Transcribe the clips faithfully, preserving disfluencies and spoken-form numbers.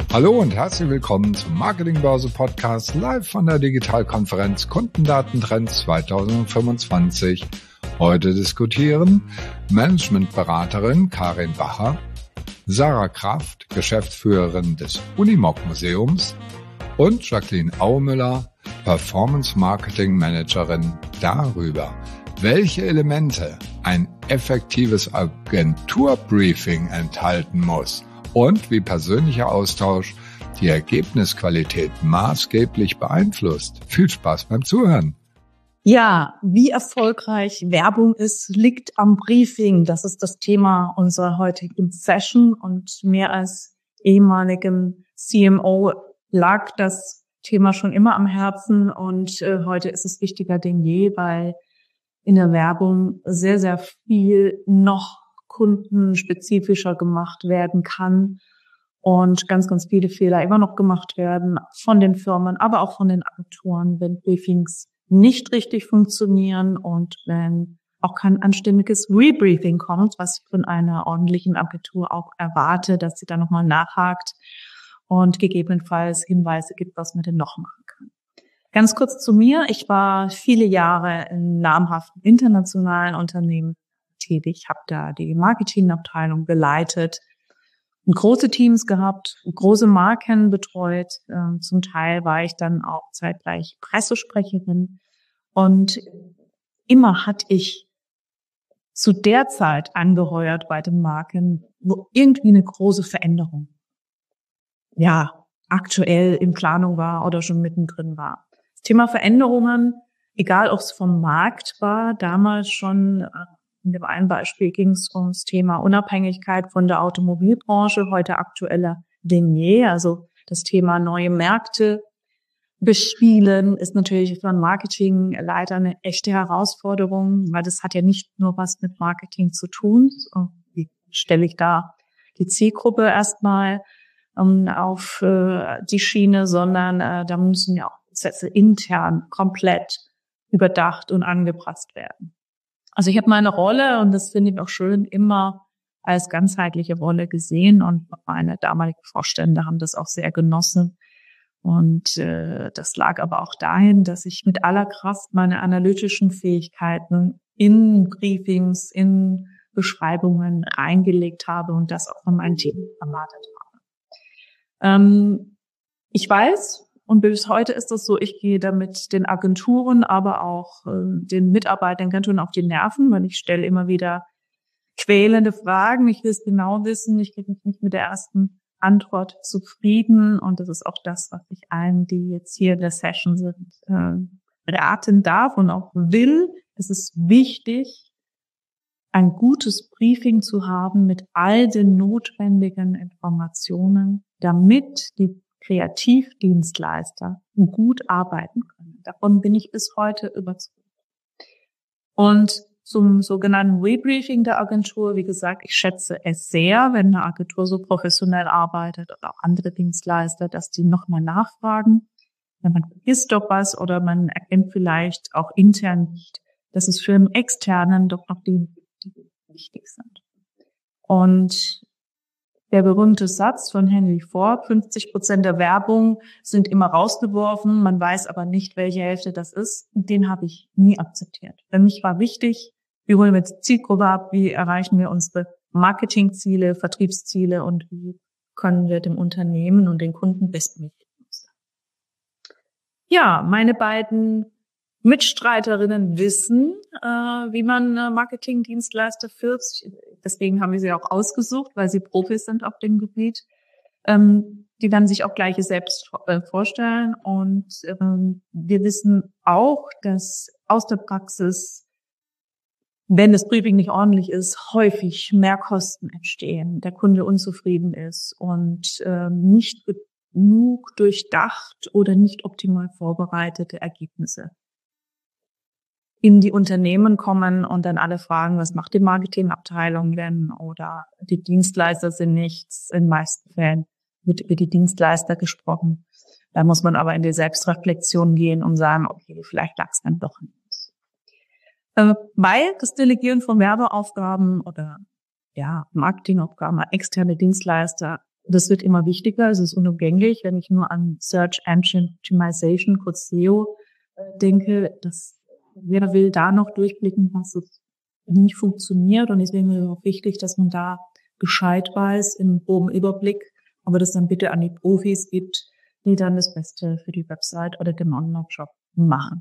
Hallo und herzlich willkommen zum Marketingbörse Podcast live von der Digitalkonferenz Kundendatentrends zwanzig fünfundzwanzig. Heute diskutieren Managementberaterin Karin Bacher, Sarah Kraft, Geschäftsführerin des Unimog Museums und Jacqueline Aumüller, Performance Marketing Managerin, darüber, welche Elemente ein effektives Agenturbriefing enthalten muss und wie persönlicher Austausch die Ergebnisqualität maßgeblich beeinflusst. Viel Spaß beim Zuhören. Ja, wie erfolgreich Werbung ist, liegt am Briefing. Das ist das Thema unserer heutigen Session und mir als ehemaligem C M O lag das Thema schon immer am Herzen und äh, heute ist es wichtiger denn je, weil in der Werbung sehr, sehr viel noch kundenspezifischer gemacht werden kann und ganz, ganz viele Fehler immer noch gemacht werden von den Firmen, aber auch von den Agenturen, wenn Briefings nicht richtig funktionieren und wenn auch kein anständiges Rebriefing kommt, was ich von einer ordentlichen Agentur auch erwarte, dass sie da nochmal nachhakt und gegebenenfalls Hinweise gibt, was man denn noch machen kann. Ganz kurz zu mir. Ich war viele Jahre in namhaften internationalen Unternehmen tätig, habe da die Marketingabteilung geleitet, große Teams gehabt, große Marken betreut. Zum Teil war ich dann auch zeitgleich Pressesprecherin und immer hatte ich zu der Zeit angeheuert bei den Marken, wo irgendwie eine große Veränderung, ja, aktuell in Planung war oder schon mittendrin war. Das Thema Veränderungen, egal ob es vom Markt war, damals schon, in dem einen Beispiel ging es ums Thema Unabhängigkeit von der Automobilbranche, heute aktueller denn je. Also das Thema neue Märkte bespielen ist natürlich für einen Marketingleiter eine echte Herausforderung, weil das hat ja nicht nur was mit Marketing zu tun. Wie stelle ich da die Zielgruppe erstmal um, auf äh, die Schiene, sondern äh, da müssen ja auch Prozesse intern komplett überdacht und angepasst werden. Also ich habe meine Rolle, und das finde ich auch schön, immer als ganzheitliche Rolle gesehen und meine damaligen Vorstände haben das auch sehr genossen. Und äh, das lag aber auch dahin, dass ich mit aller Kraft meine analytischen Fähigkeiten in Briefings, in Beschreibungen reingelegt habe und das auch von meinen Team erwartet habe. Ähm, ich weiß, und bis heute ist das so, ich gehe damit den Agenturen, aber auch äh, den Mitarbeitern ganz schön auf die Nerven, weil ich stelle immer wieder quälende Fragen. Ich will es genau wissen. Ich kriege mich nicht mit der ersten Antwort zufrieden. Und das ist auch das, was ich allen, die jetzt hier in der Session sind, äh, raten darf und auch will. Es ist wichtig, ein gutes Briefing zu haben mit all den notwendigen Informationen, damit die Kreativdienstleister gut arbeiten können. Davon bin ich bis heute überzeugt. Und zum sogenannten Rebriefing der Agentur, wie gesagt, ich schätze es sehr, wenn eine Agentur so professionell arbeitet oder auch andere Dienstleister, dass die nochmal nachfragen. Wenn man vergisst doch was oder man erkennt vielleicht auch intern nicht, dass es für einen Externen doch noch die, die wichtig sind. Und der berühmte Satz von Henry Ford, fünfzig Prozent der Werbung sind immer rausgeworfen, man weiß aber nicht, welche Hälfte das ist. Den habe ich nie akzeptiert. Für mich war wichtig, wie holen wir die Zielgruppe ab, wie erreichen wir unsere Marketingziele, Vertriebsziele und wie können wir dem Unternehmen und den Kunden bestmöglich nutzen. Ja, meine beiden Mitstreiterinnen wissen, äh, wie man äh, Marketingdienstleister führt. Deswegen haben wir sie auch ausgesucht, weil sie Profis sind auf dem Gebiet. Ähm, die werden sich auch gleich selbst äh, vorstellen. Und ähm, wir wissen auch, dass aus der Praxis, wenn das Briefing nicht ordentlich ist, häufig Mehrkosten entstehen, der Kunde unzufrieden ist und äh, nicht genug durchdacht oder nicht optimal vorbereitete Ergebnisse in die Unternehmen kommen und dann alle fragen, was macht die Marketingabteilung denn? Oder die Dienstleister sind nichts. In den meisten Fällen wird über die Dienstleister gesprochen. Da muss man aber in die Selbstreflexion gehen und sagen, okay, vielleicht lag es dann doch an uns. Äh, weil das Delegieren von Werbeaufgaben oder ja Marketingaufgaben an externe Dienstleister Das wird immer wichtiger, es ist unumgänglich, wenn ich nur an Search Engine Optimization, kurz S E O, denke, dass wer will da noch durchblicken, was es nicht funktioniert. Und deswegen ist es auch wichtig, dass man da Bescheid weiß, im groben Überblick, aber das dann bitte an die Profis gibt, die dann das Beste für die Website oder den Online-Shop machen.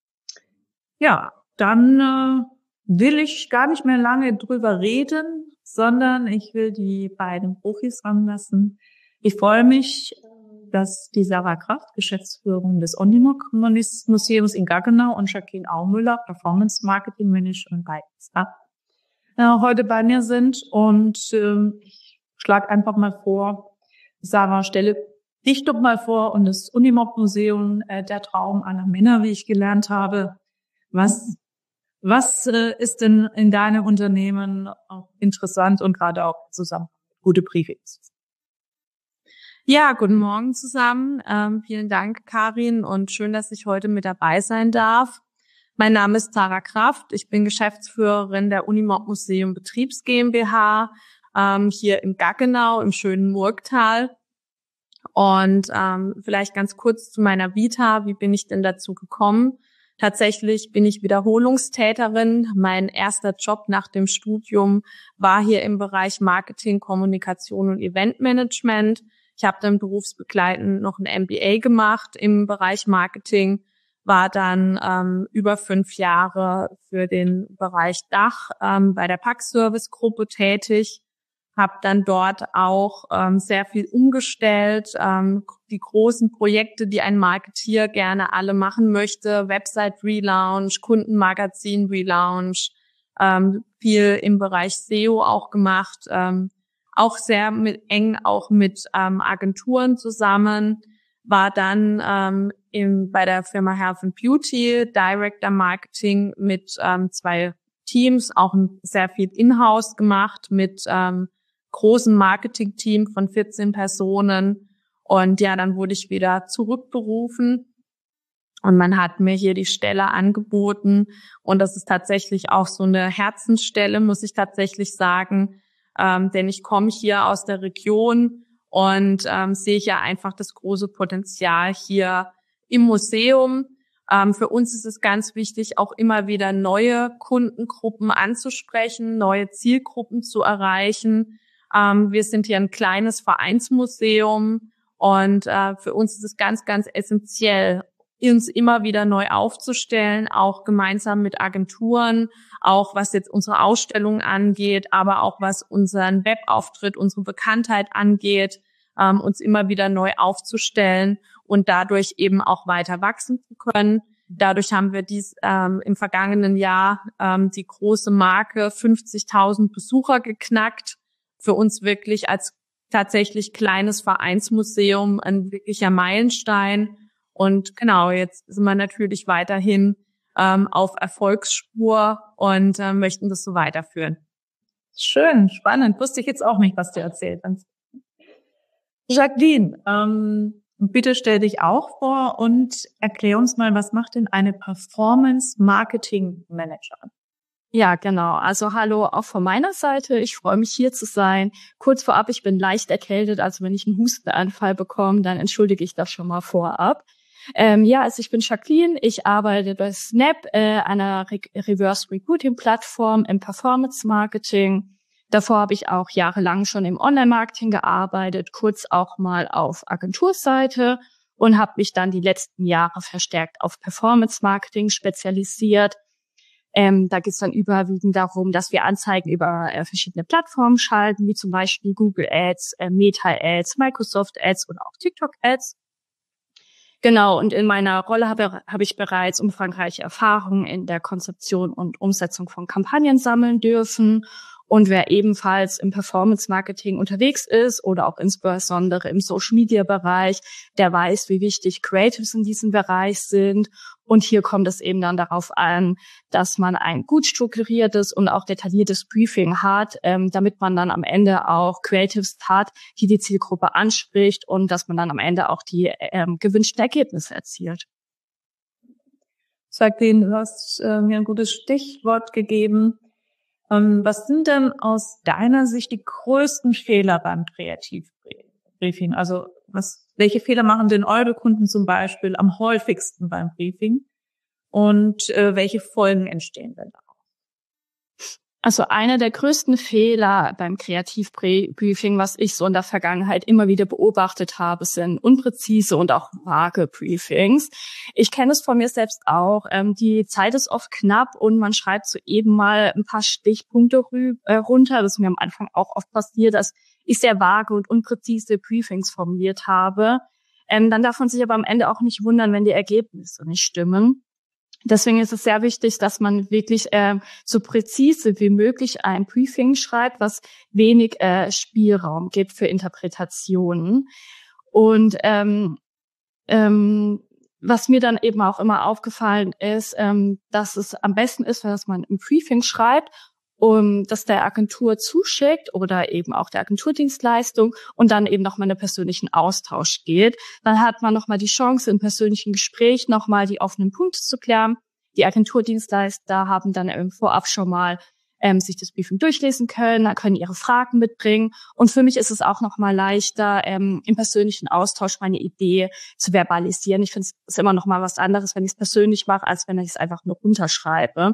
Ja, dann äh, will ich gar nicht mehr lange drüber reden, sondern ich will die beiden Profis ranlassen. Ich freue mich, dass die Sarah Kraft, Geschäftsführerin des Omnimoc Museums in Gaggenau, und Jacqueline Aumüller, Performance Marketing Managerin bei S A P, äh, heute bei mir sind. Und äh, ich schlage einfach mal vor, Sarah, stelle dich doch mal vor und das Omnimoc Museum, äh, der Traum aller Männer, wie ich gelernt habe. Was, was äh, ist denn in deinem Unternehmen auch interessant und gerade auch zusammen gute Briefings? Ja, guten Morgen zusammen. Ähm, vielen Dank, Karin, und schön, dass ich heute mit dabei sein darf. Mein Name ist Sarah Kraft. Ich bin Geschäftsführerin der Omnimoc Museum Betriebs GmbH ähm, hier im Gaggenau im schönen Murgtal. Und ähm, vielleicht ganz kurz zu meiner Vita. Wie bin ich denn dazu gekommen? Tatsächlich bin ich Wiederholungstäterin. Mein erster Job nach dem Studium war hier im Bereich Marketing, Kommunikation und Eventmanagement. Ich habe dann berufsbegleitend noch ein M B A gemacht im Bereich Marketing, war dann ähm, über fünf Jahre für den Bereich Dach ähm, bei der Pack-Service-Gruppe tätig, habe dann dort auch ähm, sehr viel umgestellt, ähm, die großen Projekte, die ein Marketier gerne alle machen möchte, Website-Relaunch, Kundenmagazin-Relaunch, ähm, viel im Bereich S E O auch gemacht, ähm, auch sehr mit, eng auch mit ähm, Agenturen zusammen, war dann ähm, im, bei der Firma Health and Beauty Director Marketing mit ähm, zwei Teams, auch sehr viel in-house gemacht mit ähm, großen Marketing-Team von vierzehn Personen. Und ja, dann wurde ich wieder zurückberufen und man hat mir hier die Stelle angeboten. Und das ist tatsächlich auch so eine Herzensstelle, muss ich tatsächlich sagen. Ähm, denn ich komme hier aus der Region und ähm, sehe ja einfach das große Potenzial hier im Museum. Ähm, für uns ist es ganz wichtig, auch immer wieder neue Kundengruppen anzusprechen, neue Zielgruppen zu erreichen. Ähm, wir sind hier ein kleines Vereinsmuseum und äh, für uns ist es ganz, ganz essentiell, uns immer wieder neu aufzustellen, auch gemeinsam mit Agenturen, auch was jetzt unsere Ausstellung angeht, aber auch was unseren Webauftritt, unsere Bekanntheit angeht, ähm, uns immer wieder neu aufzustellen und dadurch eben auch weiter wachsen zu können. Dadurch haben wir dies ähm, im vergangenen Jahr ähm, die große Marke fünfzigtausend Besucher geknackt. Für uns wirklich als tatsächlich kleines Vereinsmuseum ein wirklicher Meilenstein. Und genau, jetzt sind wir natürlich weiterhin ähm, auf Erfolgsspur und äh, möchten das so weiterführen. Schön, spannend. Wusste ich jetzt auch nicht, was du erzählt hast. Jacqueline, ähm, bitte stell dich auch vor und erklär uns mal, was macht denn eine Performance-Marketing-Manager? Ja, genau. Also hallo auch von meiner Seite. Ich freue mich, hier zu sein. Kurz vorab, ich bin leicht erkältet, also wenn ich einen Hustenanfall bekomme, dann entschuldige ich das schon mal vorab. Ähm, ja, also ich bin Jacqueline, ich arbeite bei Snap, äh, einer Re- Reverse-Recruiting-Plattform im Performance-Marketing. Davor habe ich auch jahrelang schon im Online-Marketing gearbeitet, kurz auch mal auf Agenturseite und habe mich dann die letzten Jahre verstärkt auf Performance-Marketing spezialisiert. Ähm, da geht es dann überwiegend darum, dass wir Anzeigen über äh, verschiedene Plattformen schalten, wie zum Beispiel Google Ads, äh, Meta Ads, Microsoft Ads oder auch TikTok Ads. Genau, und in meiner Rolle habe, habe ich bereits umfangreiche Erfahrungen in der Konzeption und Umsetzung von Kampagnen sammeln dürfen. Und wer ebenfalls im Performance-Marketing unterwegs ist oder auch insbesondere im Social-Media-Bereich, der weiß, wie wichtig Creatives in diesem Bereich sind. Und hier kommt es eben dann darauf an, dass man ein gut strukturiertes und auch detailliertes Briefing hat, ähm, damit man dann am Ende auch Creatives hat, die die Zielgruppe anspricht und dass man dann am Ende auch die ähm, gewünschten Ergebnisse erzielt. Jacqueline, du hast äh, mir ein gutes Stichwort gegeben. Ähm, was sind denn aus deiner Sicht die größten Fehler beim Kreativbrief? Briefing? Also was, welche Fehler machen denn eure Kunden zum Beispiel am häufigsten beim Briefing? Und äh, welche Folgen entstehen denn da? Also einer der größten Fehler beim Kreativbriefing, was ich so in der Vergangenheit immer wieder beobachtet habe, sind unpräzise und auch vage Briefings. Ich kenne es von mir selbst auch. Ähm, die Zeit ist oft knapp und man schreibt so eben mal ein paar Stichpunkte rü- äh, runter. Das ist mir am Anfang auch oft passiert, dass ich sehr vage und unpräzise Briefings formuliert habe. Ähm, dann darf man sich aber am Ende auch nicht wundern, wenn die Ergebnisse nicht stimmen. Deswegen ist es sehr wichtig, dass man wirklich äh, so präzise wie möglich ein Briefing schreibt, was wenig äh, Spielraum gibt für Interpretationen. Und ähm, ähm, was mir dann eben auch immer aufgefallen ist, ähm, dass es am besten ist, wenn man ein Briefing schreibt, um das der Agentur zuschickt oder eben auch der Agenturdienstleistung und dann eben nochmal in einen persönlichen Austausch geht. Dann hat man nochmal die Chance, im persönlichen Gespräch nochmal die offenen Punkte zu klären. Die Agenturdienstleister haben dann im Vorab schon mal ähm, sich das Briefing durchlesen können, können ihre Fragen mitbringen. Und für mich ist es auch nochmal leichter, ähm, im persönlichen Austausch meine Idee zu verbalisieren. Ich finde, es ist immer nochmal was anderes, wenn ich es persönlich mache, als wenn ich es einfach nur runterschreibe.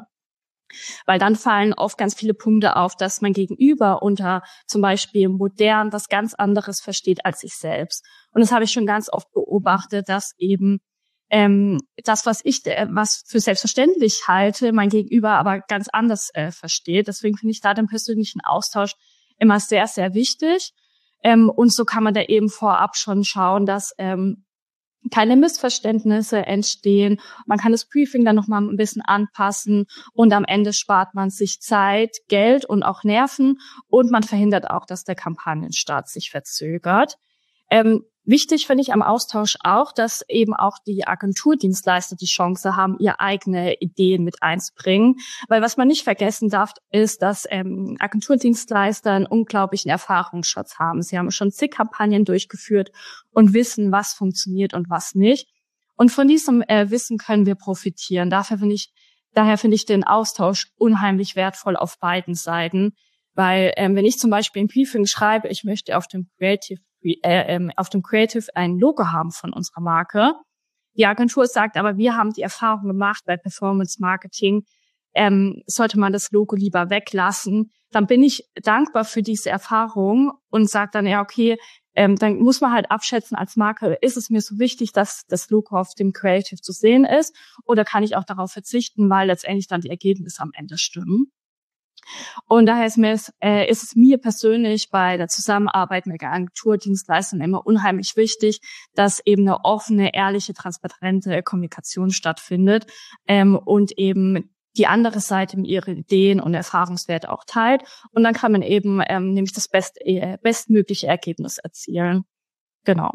Weil dann fallen oft ganz viele Punkte auf, dass mein Gegenüber unter zum Beispiel modern was ganz anderes versteht als ich selbst. Und das habe ich schon ganz oft beobachtet, dass eben ähm, das, was ich äh, was für selbstverständlich halte, mein Gegenüber aber ganz anders äh, versteht. Deswegen finde ich da den persönlichen Austausch immer sehr, sehr wichtig. Ähm, und so kann man da eben vorab schon schauen, dass ähm, keine Missverständnisse entstehen. Man kann das Briefing dann noch mal ein bisschen anpassen und am Ende spart man sich Zeit, Geld und auch Nerven und man verhindert auch, dass der Kampagnenstart sich verzögert. Ähm, wichtig finde ich am Austausch auch, dass eben auch die Agenturdienstleister die Chance haben, ihre eigene Ideen mit einzubringen. Weil was man nicht vergessen darf, ist, dass ähm, Agenturdienstleister einen unglaublichen Erfahrungsschatz haben. Sie haben schon zig Kampagnen durchgeführt und wissen, was funktioniert und was nicht. Und von diesem äh, Wissen können wir profitieren. Dafür finde ich, daher finde ich den Austausch unheimlich wertvoll auf beiden Seiten. Weil ähm, wenn ich zum Beispiel ein Briefing schreibe, ich möchte auf dem Creative Äh, ähm, auf dem Creative ein Logo haben von unserer Marke. Die Agentur sagt aber, wir haben die Erfahrung gemacht bei Performance Marketing, ähm, sollte man das Logo lieber weglassen. Dann bin ich dankbar für diese Erfahrung und sage dann, ja, okay, ähm, dann muss man halt abschätzen als Marke, ist es mir so wichtig, dass das Logo auf dem Creative zu sehen ist oder kann ich auch darauf verzichten, weil letztendlich dann die Ergebnisse am Ende stimmen. Und daher ist, mir, äh, ist es mir persönlich bei der Zusammenarbeit mit Agenturdienstleistern immer unheimlich wichtig, dass eben eine offene, ehrliche, transparente Kommunikation stattfindet ähm, und eben die andere Seite ihre Ideen und Erfahrungswerte auch teilt. Und dann kann man eben ähm, nämlich das best, äh, bestmögliche Ergebnis erzielen. Genau.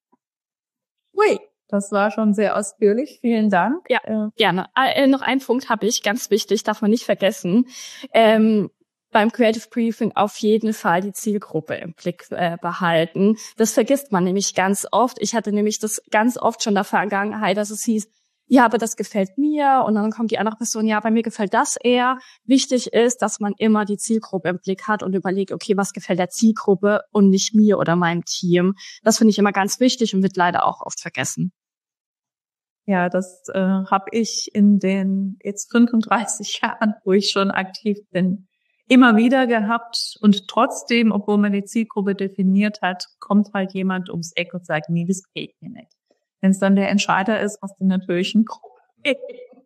Ui. Das war schon sehr ausführlich. Vielen Dank. Ja, äh, gerne. Äh, noch einen Punkt habe ich, ganz wichtig, darf man nicht vergessen. Ähm, beim Creative Briefing auf jeden Fall die Zielgruppe im Blick äh, behalten. Das vergisst man nämlich ganz oft. Ich hatte nämlich das ganz oft schon in der Vergangenheit, dass es hieß, ja, aber das gefällt mir. Und dann kommt die andere Person, ja, bei mir gefällt das eher. Wichtig ist, dass man immer die Zielgruppe im Blick hat und überlegt, okay, was gefällt der Zielgruppe und nicht mir oder meinem Team. Das finde ich immer ganz wichtig und wird leider auch oft vergessen. Ja, das äh, habe ich in den jetzt fünfunddreißig Jahren, wo ich schon aktiv bin, immer wieder gehabt. Und trotzdem, obwohl man die Zielgruppe definiert hat, kommt halt jemand ums Eck und sagt, nee, das geht mir nicht. Wenn es dann der Entscheider ist aus der natürlichen Gruppe.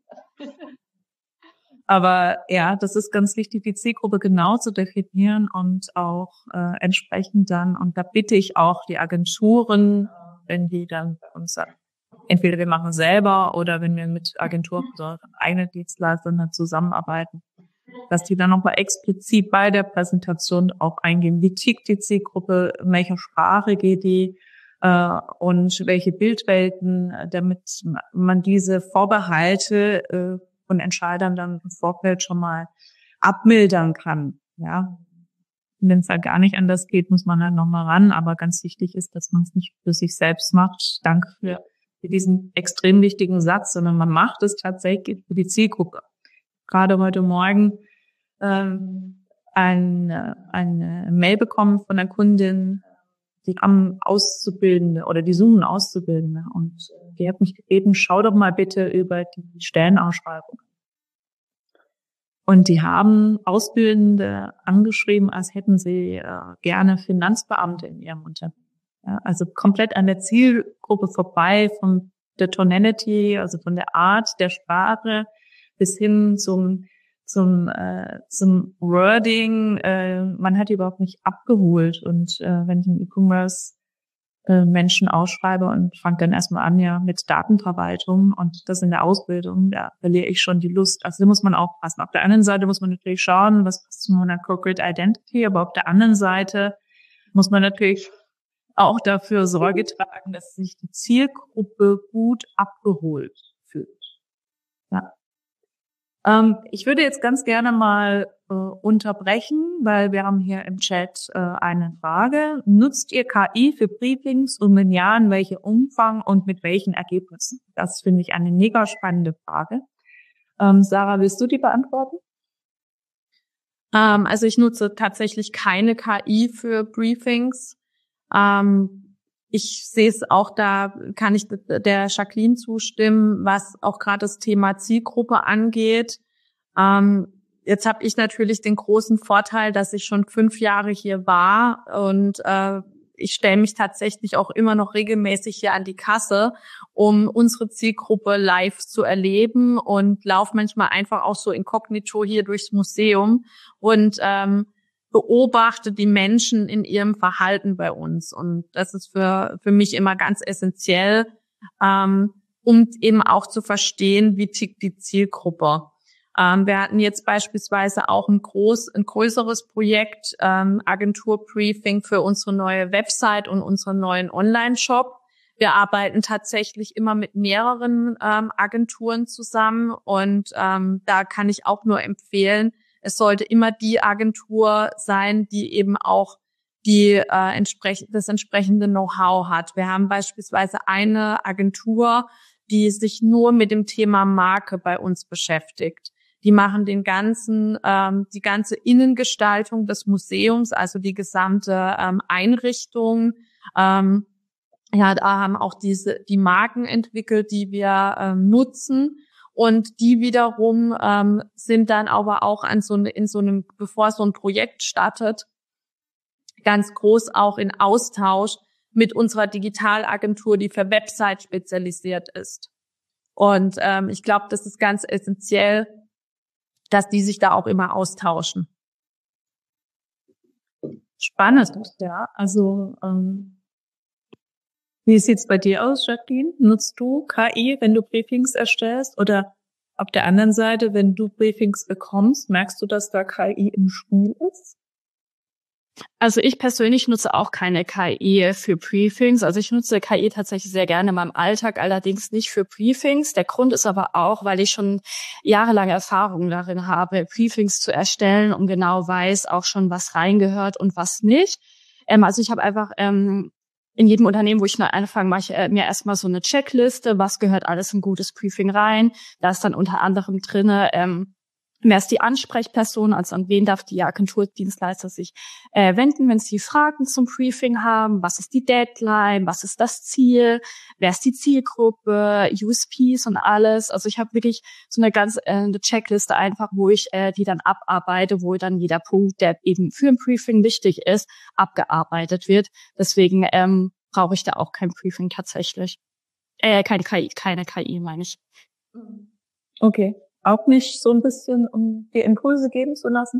Aber ja, das ist ganz wichtig, die Zielgruppe genau zu definieren und auch äh, entsprechend dann, und da bitte ich auch die Agenturen, wenn die dann bei uns sagen, entweder wir machen selber oder wenn wir mit Agenturen oder eigenen Dienstleistern zusammenarbeiten, dass die dann nochmal explizit bei der Präsentation auch eingehen, wie tickt die Zielgruppe, in welcher Sprache geht die äh, und welche Bildwelten, damit man diese Vorbehalte äh, von Entscheidern dann im Vorfeld schon mal abmildern kann. Ja, wenn es halt gar nicht anders geht, muss man halt nochmal ran, aber ganz wichtig ist, dass man es nicht für sich selbst macht. Danke für für diesen extrem wichtigen Satz, sondern man macht es tatsächlich für die Zielgruppe. Gerade heute Morgen ähm, ein, eine Mail bekommen von einer Kundin, die haben Auszubildende oder die suchen Auszubildende. Und die hat mich gebeten, schau doch mal bitte über die Stellenausschreibung. Und die haben Auszubildende angeschrieben, als hätten sie äh, gerne Finanzbeamte in ihrem Unternehmen. Ja, also komplett an der Zielgruppe vorbei, von der Tonality, also von der Art der Sprache bis hin zum zum äh, zum Wording. Äh, man hat die überhaupt nicht abgeholt. Und äh, wenn ich einen E-Commerce äh, Menschen ausschreibe und fange dann erstmal an ja mit Datenverwaltung und das in der Ausbildung, da verliere ich schon die Lust. Also da muss man aufpassen. Auf der anderen Seite muss man natürlich schauen, was passt zu meiner Corporate Identity, aber auf der anderen Seite muss man natürlich auch dafür Sorge tragen, dass sich die Zielgruppe gut abgeholt fühlt. Ja. Ähm, ich würde jetzt ganz gerne mal äh, unterbrechen, weil wir haben hier im Chat äh, eine Frage. Nutzt ihr K I für Briefings und wenn ja, in welchem Umfang und mit welchen Ergebnissen? Das finde ich eine mega spannende Frage. Ähm, Sarah, willst du die beantworten? Ähm, also ich nutze tatsächlich keine K I für Briefings. Ähm, ich sehe es auch, da kann ich der Jacqueline zustimmen, was auch gerade das Thema Zielgruppe angeht. Ähm, jetzt habe ich natürlich den großen Vorteil, dass ich schon fünf Jahre hier war und äh, ich stelle mich tatsächlich auch immer noch regelmäßig hier an die Kasse, um unsere Zielgruppe live zu erleben und laufe manchmal einfach auch so inkognito hier durchs Museum und ähm, beobachte die Menschen in ihrem Verhalten bei uns. Und das ist für für mich immer ganz essentiell, ähm, um eben auch zu verstehen, wie tickt die Zielgruppe. Ähm, wir hatten jetzt beispielsweise auch ein groß, ein größeres Projekt, ähm, Agenturbriefing für unsere neue Website und unseren neuen Online-Shop. Wir arbeiten tatsächlich immer mit mehreren ähm, Agenturen zusammen und ähm, da kann ich auch nur empfehlen, es sollte immer die Agentur sein, die eben auch die äh, entsprechend das entsprechende Know-how hat. Wir haben beispielsweise eine Agentur, die sich nur mit dem Thema Marke bei uns beschäftigt. Die machen den ganzen, ähm, die ganze Innengestaltung des Museums, also die gesamte ähm, Einrichtung. Ähm, ja, da haben auch diese die Marken entwickelt, die wir ähm, nutzen. Und die wiederum ähm, sind dann aber auch an so eine, in so einem, bevor so ein Projekt startet, ganz groß auch in Austausch mit unserer Digitalagentur, die für Website spezialisiert ist. Und ähm, ich glaube, das ist ganz essentiell, dass die sich da auch immer austauschen. Spannend, ja. Also ähm, wie sieht's bei dir aus, Jacqueline? Nutzt du K I, wenn du Briefings erstellst? Oder auf der anderen Seite, wenn du Briefings bekommst, merkst du, dass da K I im Spiel ist? Also ich persönlich nutze auch keine K I für Briefings. Also ich nutze K I tatsächlich sehr gerne in meinem Alltag, allerdings nicht für Briefings. Der Grund ist aber auch, weil ich schon jahrelange Erfahrung darin habe, Briefings zu erstellen und genau weiß auch schon, was reingehört und was nicht. Ähm, also ich habe einfach ähm, in jedem Unternehmen, wo ich neu anfange, mache ich äh, mir erstmal so eine Checkliste, was gehört alles in ein gutes Briefing rein. Da ist dann unter anderem drinne, ähm, wer ist die Ansprechperson, also an wen darf die Agenturdienstleister sich äh, wenden, wenn sie Fragen zum Briefing haben, was ist die Deadline, was ist das Ziel, wer ist die Zielgruppe, U S Ps und alles. Also ich habe wirklich so eine ganz äh, eine Checkliste einfach, wo ich äh, die dann abarbeite, wo dann jeder Punkt, der eben für ein Briefing wichtig ist, abgearbeitet wird. Deswegen ähm, brauche ich da auch kein Briefing tatsächlich. Äh, keine K I, keine K I meine ich. Okay. Auch nicht so ein bisschen, um dir Impulse geben zu lassen?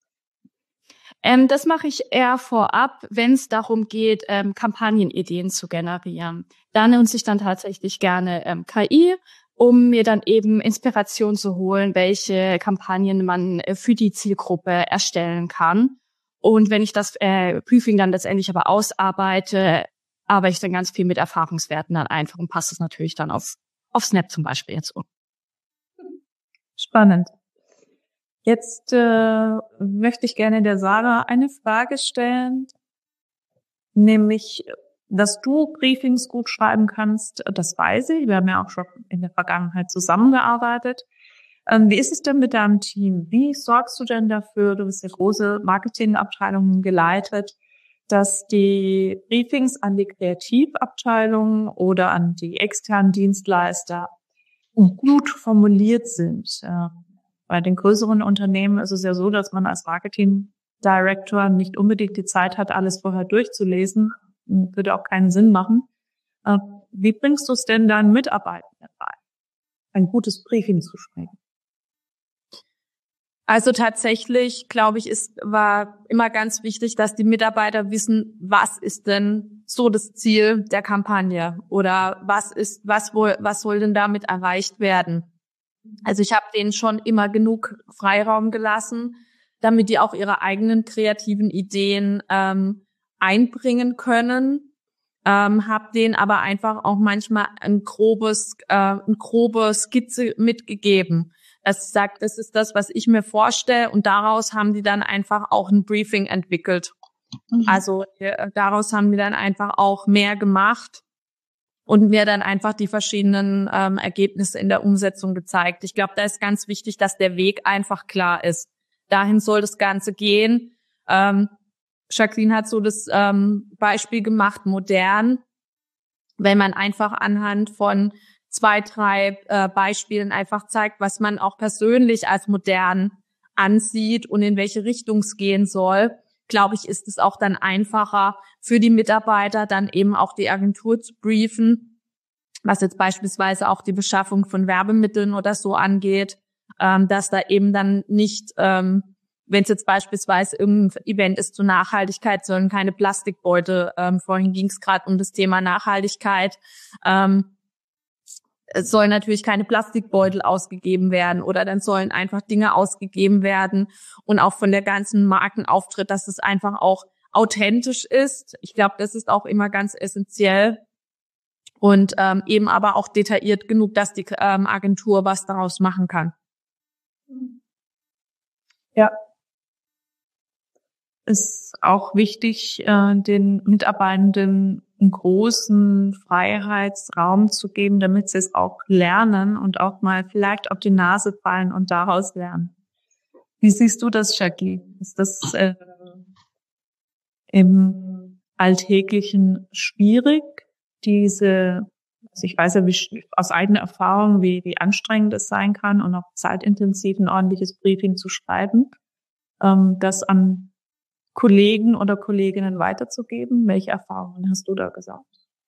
Ähm, das mache ich eher vorab, wenn es darum geht, ähm, Kampagnenideen zu generieren. Da nutze ich dann tatsächlich gerne ähm, K I, um mir dann eben Inspiration zu holen, welche Kampagnen man äh, für die Zielgruppe erstellen kann. Und wenn ich das äh, Briefing dann letztendlich aber ausarbeite, arbeite ich dann ganz viel mit Erfahrungswerten dann einfach und passe es natürlich dann auf, auf Snap zum Beispiel jetzt um. Spannend. Jetzt äh, möchte ich gerne der Sarah eine Frage stellen, nämlich, dass du Briefings gut schreiben kannst, das weiß ich. Wir haben ja auch schon in der Vergangenheit zusammengearbeitet. Ähm, wie ist es denn mit deinem Team? Wie sorgst du denn dafür, du bist ja große Marketingabteilungen geleitet, dass die Briefings an die Kreativabteilung oder an die externen Dienstleister gut formuliert sind. Bei den größeren Unternehmen ist es ja so, dass man als Marketing Director nicht unbedingt die Zeit hat, alles vorher durchzulesen. Würde auch keinen Sinn machen. Wie bringst du es denn deinen Mitarbeitenden bei, ein gutes Briefing zu schreiben? Also tatsächlich, glaube ich, ist war immer ganz wichtig, dass die Mitarbeiter wissen, was ist denn so das Ziel der Kampagne oder was ist, was wohl, was soll denn damit erreicht werden? Also ich habe denen schon immer genug Freiraum gelassen, damit die auch ihre eigenen kreativen Ideen ähm, einbringen können. Ähm, habe denen aber einfach auch manchmal ein grobes, äh, eine grobe Skizze mitgegeben. Dass sie sagt, das ist das, was ich mir vorstelle, und daraus haben die dann einfach auch ein Briefing entwickelt. Mhm. Also äh, daraus haben die dann einfach auch mehr gemacht und mir dann einfach die verschiedenen ähm, Ergebnisse in der Umsetzung gezeigt. Ich glaube, da ist ganz wichtig, dass der Weg einfach klar ist. Dahin soll das Ganze gehen. Ähm, Jacqueline hat so das ähm, Beispiel gemacht, modern, wenn man einfach anhand von zwei, drei äh, Beispielen einfach zeigt, was man auch persönlich als modern ansieht und in welche Richtung es gehen soll, glaube ich, ist es auch dann einfacher für die Mitarbeiter, dann eben auch die Agentur zu briefen, was jetzt beispielsweise auch die Beschaffung von Werbemitteln oder so angeht, ähm, dass da eben dann nicht, ähm, wenn es jetzt beispielsweise irgendein Event ist zur Nachhaltigkeit, sollen keine Plastikbeutel, ähm, vorhin ging es gerade um das Thema Nachhaltigkeit, ähm, es sollen natürlich keine Plastikbeutel ausgegeben werden oder dann sollen einfach Dinge ausgegeben werden und auch von der ganzen Markenauftritt, dass es einfach auch authentisch ist. Ich glaube, das ist auch immer ganz essentiell und ähm, eben aber auch detailliert genug, dass die ähm, Agentur was daraus machen kann. Ja. Ist auch wichtig, äh, den Mitarbeitenden einen großen Freiheitsraum zu geben, damit sie es auch lernen und auch mal vielleicht auf die Nase fallen und daraus lernen. Wie siehst du das, Jackie? Ist das äh, im Alltäglichen schwierig, diese, also ich weiß ja wie, aus eigener Erfahrung, wie, wie anstrengend es sein kann und auch zeitintensiv ein ordentliches Briefing zu schreiben, ähm, das an Kollegen oder Kolleginnen weiterzugeben? Welche Erfahrungen hast du da gesagt?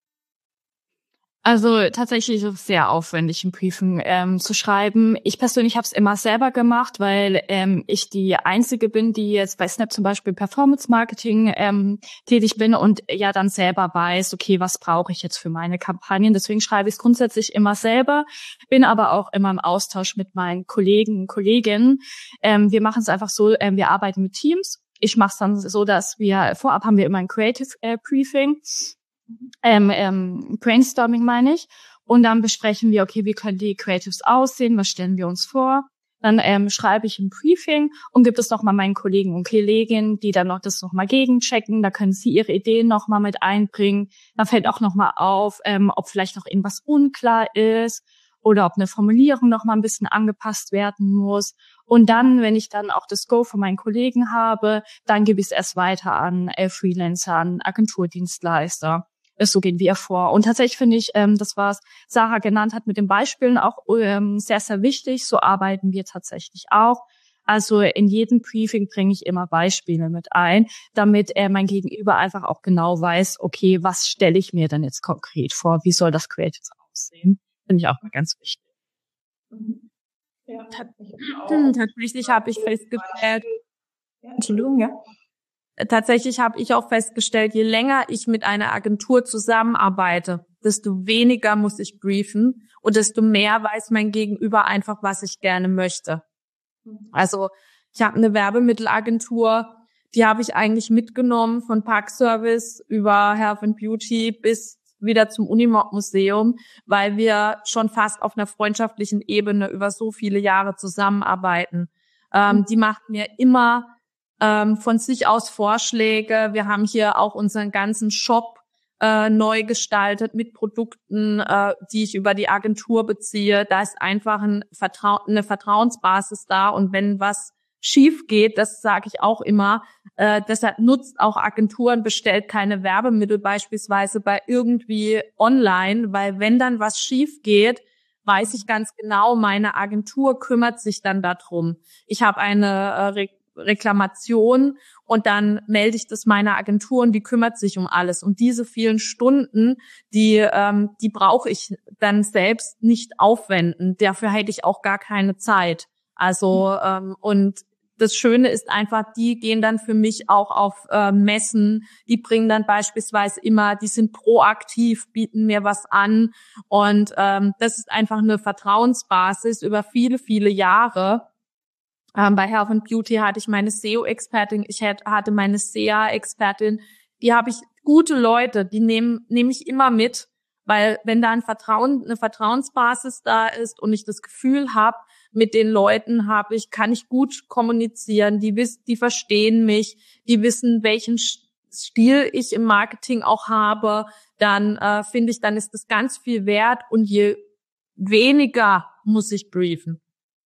Also tatsächlich ist es sehr aufwendig, ein Briefing ähm, zu schreiben. Ich persönlich habe es immer selber gemacht, weil ähm, ich die Einzige bin, die jetzt bei Snap zum Beispiel Performance Marketing ähm, tätig bin und ja dann selber weiß, okay, was brauche ich jetzt für meine Kampagnen. Deswegen schreibe ich es grundsätzlich immer selber, bin aber auch immer im Austausch mit meinen Kollegen und Kolleginnen. Ähm, wir machen es einfach so, ähm, wir arbeiten mit Teams. Ich mache es dann so, dass wir vorab haben wir immer ein Creative äh, Briefing. Ähm, ähm, Brainstorming meine ich. Und dann besprechen wir, okay, wie können die Creatives aussehen, was stellen wir uns vor. Dann ähm, schreibe ich ein Briefing und gibt es nochmal meinen Kollegen und Kolleginnen, die dann noch das nochmal gegenchecken. Da können sie ihre Ideen nochmal mit einbringen. Dann fällt auch nochmal auf, ähm, ob vielleicht noch irgendwas unklar ist oder ob eine Formulierung nochmal ein bisschen angepasst werden muss. Und dann, wenn ich dann auch das Go von meinen Kollegen habe, dann gebe ich es erst weiter an äh, Freelancer, an Agenturdienstleister. So gehen wir vor. Und tatsächlich finde ich, ähm, das, was Sarah genannt hat mit den Beispielen, auch ähm, sehr, sehr wichtig. So arbeiten wir tatsächlich auch. Also in jedem Briefing bringe ich immer Beispiele mit ein, damit äh, mein Gegenüber einfach auch genau weiß, okay, was stelle ich mir denn jetzt konkret vor? Wie soll das Creative aussehen? Finde ich auch mal ganz wichtig. Ja, tatsächlich habe ich festgestellt, Entschuldigung, ja. Tatsächlich habe ich auch festgestellt, je länger ich mit einer Agentur zusammenarbeite, desto weniger muss ich briefen und desto mehr weiß mein Gegenüber einfach, was ich gerne möchte. Also ich habe eine Werbemittelagentur, die habe ich eigentlich mitgenommen von Parkservice über Health and Beauty bis wieder zum Unimog-Museum, weil wir schon fast auf einer freundschaftlichen Ebene über so viele Jahre zusammenarbeiten. Ähm, mhm. Die macht mir immer ähm, von sich aus Vorschläge. Wir haben hier auch unseren ganzen Shop äh, neu gestaltet mit Produkten, äh, die ich über die Agentur beziehe. Da ist einfach ein Vertrau- eine Vertrauensbasis da und wenn was schief geht, das sage ich auch immer, äh, deshalb nutzt auch Agenturen, bestellt keine Werbemittel beispielsweise bei irgendwie online, weil wenn dann was schief geht, weiß ich ganz genau, meine Agentur kümmert sich dann darum. Ich habe eine äh, Re- Reklamation und dann melde ich das meiner Agentur und die kümmert sich um alles. Und diese vielen Stunden, die ähm, die brauche ich dann selbst nicht aufwenden. Dafür hätte ich auch gar keine Zeit. Also ähm, und das Schöne ist einfach, die gehen dann für mich auch auf äh, Messen, die bringen dann beispielsweise immer, die sind proaktiv, bieten mir was an und ähm, das ist einfach eine Vertrauensbasis über viele, viele Jahre. Ähm, bei Health and Beauty hatte ich meine S E O-Expertin, ich hatte meine S E A-Expertin, die habe ich, gute Leute, die nehme nehme ich immer mit, weil wenn da ein Vertrauen, eine Vertrauensbasis da ist und ich das Gefühl habe, mit den Leuten habe ich, kann ich gut kommunizieren, die wissen, die verstehen mich, die wissen, welchen Stil ich im Marketing auch habe, dann äh, finde ich, dann ist das ganz viel wert und je weniger muss ich briefen.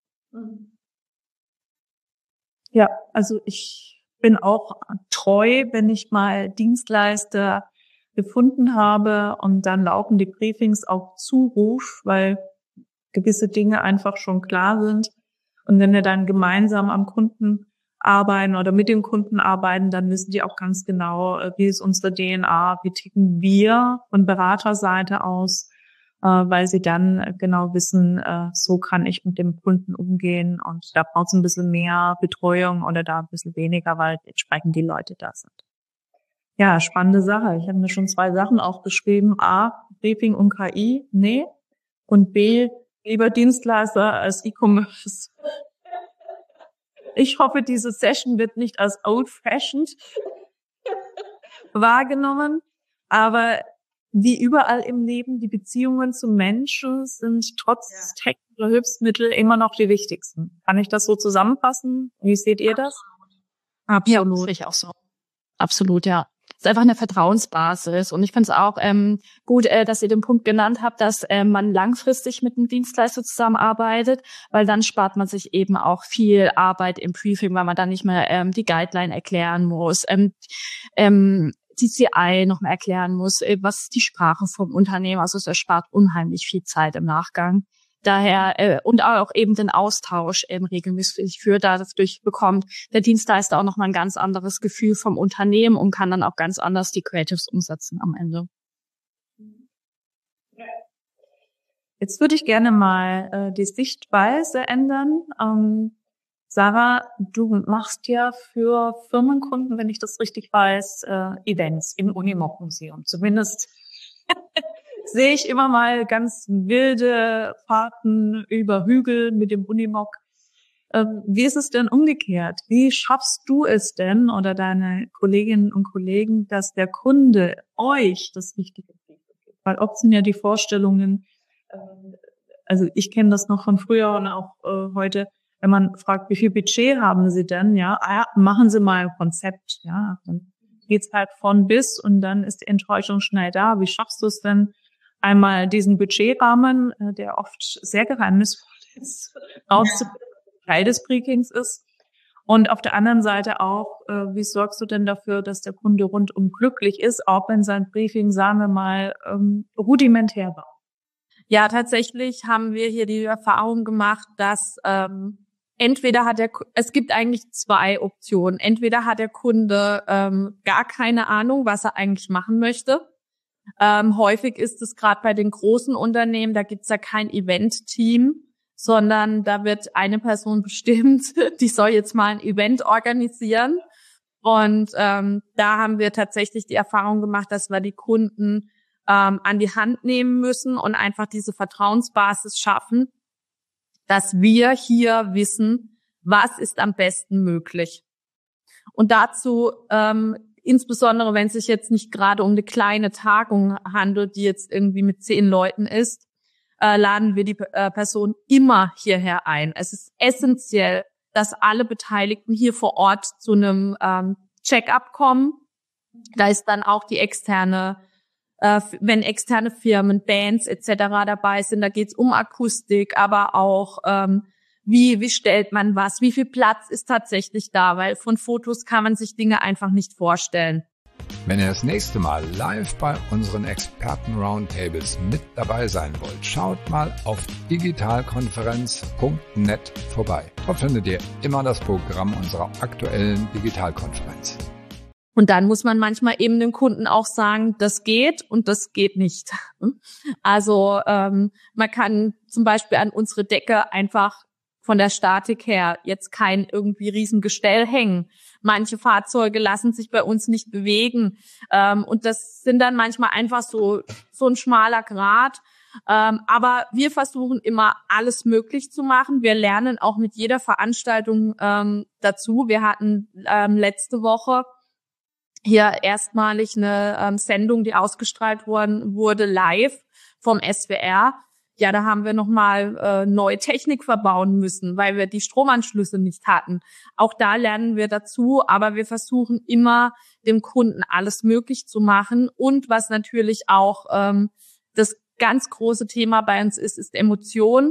Ja, also ich bin auch treu, wenn ich mal Dienstleister gefunden habe und dann laufen die Briefings auf Zuruf, weil gewisse Dinge einfach schon klar sind. Und wenn wir dann gemeinsam am Kunden arbeiten oder mit dem Kunden arbeiten, dann wissen die auch ganz genau, wie ist unsere D N A, wie ticken wir von Beraterseite aus, weil sie dann genau wissen, so kann ich mit dem Kunden umgehen und da braucht es ein bisschen mehr Betreuung oder da ein bisschen weniger, weil entsprechend die Leute da sind. Ja, spannende Sache. Ich habe mir schon zwei Sachen aufgeschrieben. A, Briefing und K I, nee. Und B, lieber Dienstleister als E-Commerce. Ich hoffe, diese Session wird nicht als old-fashioned wahrgenommen, aber wie überall im Leben, die Beziehungen zu Menschen sind trotz ja. technischer Hilfsmittel immer noch die wichtigsten. Kann ich das so zusammenfassen? Wie seht ihr das? Absolut. Ja, sehe ich auch so. Absolut, ja. Es ist einfach eine Vertrauensbasis und ich finde es auch ähm, gut, äh, dass ihr den Punkt genannt habt, dass äh, man langfristig mit einem Dienstleister zusammenarbeitet, weil dann spart man sich eben auch viel Arbeit im Briefing, weil man dann nicht mehr ähm, die Guideline erklären muss, ähm, ähm, die C I noch mal erklären muss, äh, was ist die Sprache vom Unternehmen, also es erspart unheimlich viel Zeit im Nachgang. Daher äh, und auch eben den Austausch ähm, regelmäßig führt. Dadurch bekommt der Dienstleister auch nochmal ein ganz anderes Gefühl vom Unternehmen und kann dann auch ganz anders die Creatives umsetzen am Ende. Jetzt würde ich gerne mal äh, die Sichtweise ändern. Ähm, Sarah, du machst ja für Firmenkunden, wenn ich das richtig weiß, äh, Events im Unimog-Museum. Zumindest sehe ich immer mal ganz wilde Fahrten über Hügel mit dem Unimog. Ähm, wie ist es denn umgekehrt? Wie schaffst du es denn oder deine Kolleginnen und Kollegen, dass der Kunde euch das richtige Feedback gibt? Weil oft sind ja die Vorstellungen, äh, also ich kenne das noch von früher und auch äh, heute, wenn man fragt, wie viel Budget haben Sie denn? Ja, ah, machen Sie mal ein Konzept. Ja, dann geht's halt von bis und dann ist die Enttäuschung schnell da. Wie schaffst du es denn, einmal diesen Budgetrahmen, der oft sehr geheimnisvoll ist, rauszufinden, Teil des Briefings ist. Und auf der anderen Seite auch, wie sorgst du denn dafür, dass der Kunde rundum glücklich ist, auch wenn sein Briefing, sagen wir mal, rudimentär war? Ja, tatsächlich haben wir hier die Erfahrung gemacht, dass ähm, entweder hat der, es gibt eigentlich zwei Optionen. Entweder hat der Kunde ähm, gar keine Ahnung, was er eigentlich machen möchte. Ähm, häufig ist es gerade bei den großen Unternehmen, da gibt's ja kein Event-Team, sondern da wird eine Person bestimmt, die soll jetzt mal ein Event organisieren. Und ähm, da haben wir tatsächlich die Erfahrung gemacht, dass wir die Kunden ähm, an die Hand nehmen müssen und einfach diese Vertrauensbasis schaffen, dass wir hier wissen, was ist am besten möglich. Und dazu ähm, insbesondere, wenn es sich jetzt nicht gerade um eine kleine Tagung handelt, die jetzt irgendwie mit zehn Leuten ist, äh, laden wir die äh, Person immer hierher ein. Es ist essentiell, dass alle Beteiligten hier vor Ort zu einem ähm, Check-up kommen. Da ist dann auch die externe, äh, wenn externe Firmen, Bands et cetera dabei sind, da geht's um Akustik, aber auch ähm, wie, wie stellt man was, wie viel Platz ist tatsächlich da, weil von Fotos kann man sich Dinge einfach nicht vorstellen. Wenn ihr das nächste Mal live bei unseren Experten-Roundtables mit dabei sein wollt, schaut mal auf digitalkonferenz punkt net vorbei. Dort findet ihr immer das Programm unserer aktuellen Digitalkonferenz. Und dann muss man manchmal eben dem Kunden auch sagen, das geht und das geht nicht. Also ähm, man kann zum Beispiel an unsere Decke einfach von der Statik her jetzt kein irgendwie Riesengestell hängen. Manche Fahrzeuge lassen sich bei uns nicht bewegen. Ähm, und das sind dann manchmal einfach so so ein schmaler Grat. Ähm, aber wir versuchen immer, alles möglich zu machen. Wir lernen auch mit jeder Veranstaltung ähm, dazu. Wir hatten ähm, letzte Woche hier erstmalig eine ähm, Sendung, die ausgestrahlt worden wurde, live vom S W R. Ja, da haben wir nochmal äh, neue Technik verbauen müssen, weil wir die Stromanschlüsse nicht hatten. Auch da lernen wir dazu, aber wir versuchen immer, dem Kunden alles möglich zu machen. Und was natürlich auch ähm, das ganz große Thema bei uns ist, ist Emotion.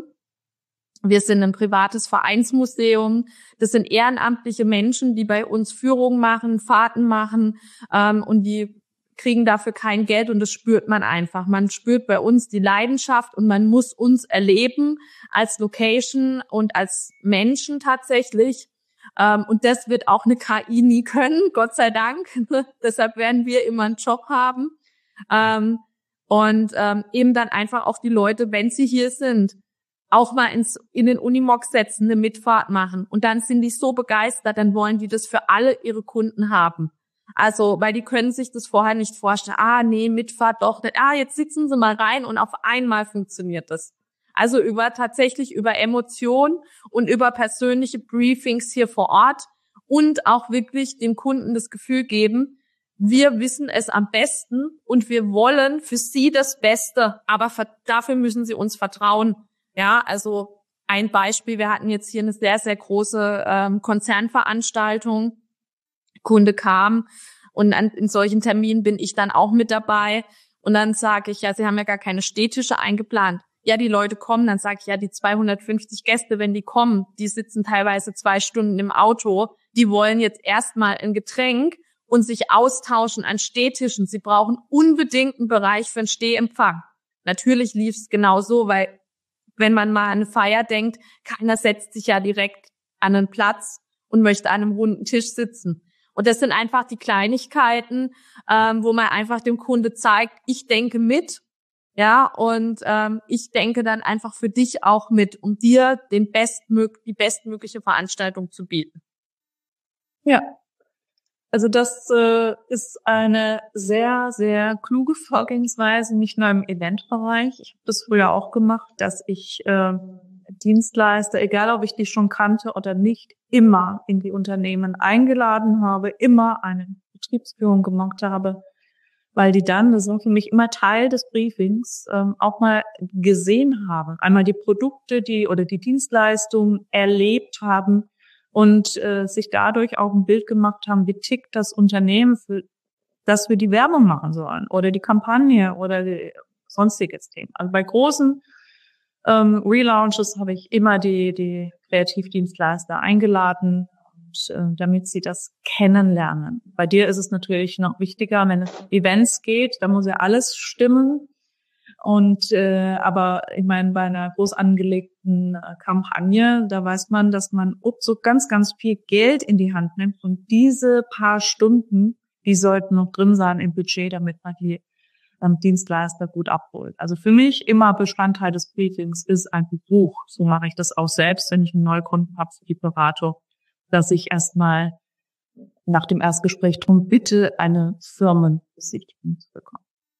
Wir sind ein privates Vereinsmuseum. Das sind ehrenamtliche Menschen, die bei uns Führungen machen, Fahrten machen ähm, und die kriegen dafür kein Geld und das spürt man einfach. Man spürt bei uns die Leidenschaft und man muss uns erleben als Location und als Menschen tatsächlich. Ähm, und das wird auch eine K I nie können, Gott sei Dank. Deshalb werden wir immer einen Job haben. Ähm, und ähm, eben dann einfach auch die Leute, wenn sie hier sind, auch mal ins, in den Unimog setzen, eine Mitfahrt machen. Und dann sind die so begeistert, dann wollen die das für alle ihre Kunden haben. Also, weil die können sich das vorher nicht vorstellen. Ah, nee, Mitfahrt doch nicht. Ah, jetzt sitzen sie mal rein und auf einmal funktioniert das. Also über tatsächlich über Emotion und über persönliche Briefings hier vor Ort und auch wirklich dem Kunden das Gefühl geben, wir wissen es am besten und wir wollen für sie das Beste, aber dafür müssen sie uns vertrauen. Ja, also ein Beispiel, wir hatten jetzt hier eine sehr, sehr große ähm, Konzernveranstaltung. Kunde kam und an, in solchen Terminen bin ich dann auch mit dabei und dann sage ich, ja, Sie haben ja gar keine Stehtische eingeplant. Ja, die Leute kommen, dann sage ich, ja, die zweihundertfünfzig Gäste, wenn die kommen, die sitzen teilweise zwei Stunden im Auto, die wollen jetzt erstmal ein Getränk und sich austauschen an Stehtischen. Sie brauchen unbedingt einen Bereich für einen Stehempfang. Natürlich lief es genau so, weil wenn man mal an eine Feier denkt, keiner setzt sich ja direkt an einen Platz und möchte an einem runden Tisch sitzen. Und das sind einfach die Kleinigkeiten, ähm, wo man einfach dem Kunde zeigt, ich denke mit, ja, und ähm, ich denke dann einfach für dich auch mit, um dir den bestmög- die bestmögliche Veranstaltung zu bieten. Ja, also das äh, ist eine sehr, sehr kluge Vorgehensweise, nicht nur im Eventbereich. Ich habe das früher auch gemacht, dass ich äh, Dienstleister, egal ob ich die schon kannte oder nicht, immer in die Unternehmen eingeladen habe, immer eine Betriebsführung gemacht habe, weil die dann, das war für mich immer Teil des Briefings, ähm, auch mal gesehen haben, einmal die Produkte, die oder die Dienstleistungen erlebt haben und äh, sich dadurch auch ein Bild gemacht haben, wie tickt das Unternehmen, für das wir die Werbung machen sollen oder die Kampagne oder die sonstiges Thema. Also bei großen Ähm, Relaunches habe ich immer die, die Kreativdienstleister eingeladen, und, äh, damit sie das kennenlernen. Bei dir ist es natürlich noch wichtiger, wenn es um Events geht, da muss ja alles stimmen. Und äh, aber ich meine, bei einer groß angelegten äh, Kampagne, da weiß man, dass man so ganz, ganz viel Geld in die Hand nimmt. Und diese paar Stunden, die sollten noch drin sein im Budget, damit man die Dienstleister gut abholt. Also für mich immer Bestandteil des Briefings ist ein Besuch. So mache ich das auch selbst, wenn ich einen Neukunden habe für die Beratung, dass ich erstmal nach dem Erstgespräch drum bitte, eine Firmenbesichtigung zu bekommen.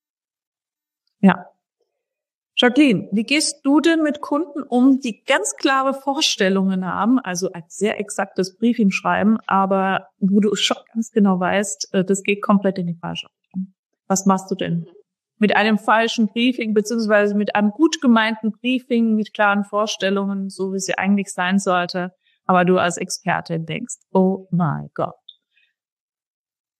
Ja. Jacqueline, wie gehst du denn mit Kunden um, die ganz klare Vorstellungen haben, also ein sehr exaktes Briefing schreiben, aber wo du schon ganz genau weißt, das geht komplett in die falsche Richtung? Was machst du denn mit einem falschen Briefing, beziehungsweise mit einem gut gemeinten Briefing mit klaren Vorstellungen, so wie sie eigentlich sein sollte, aber du als Expertin denkst, oh my God.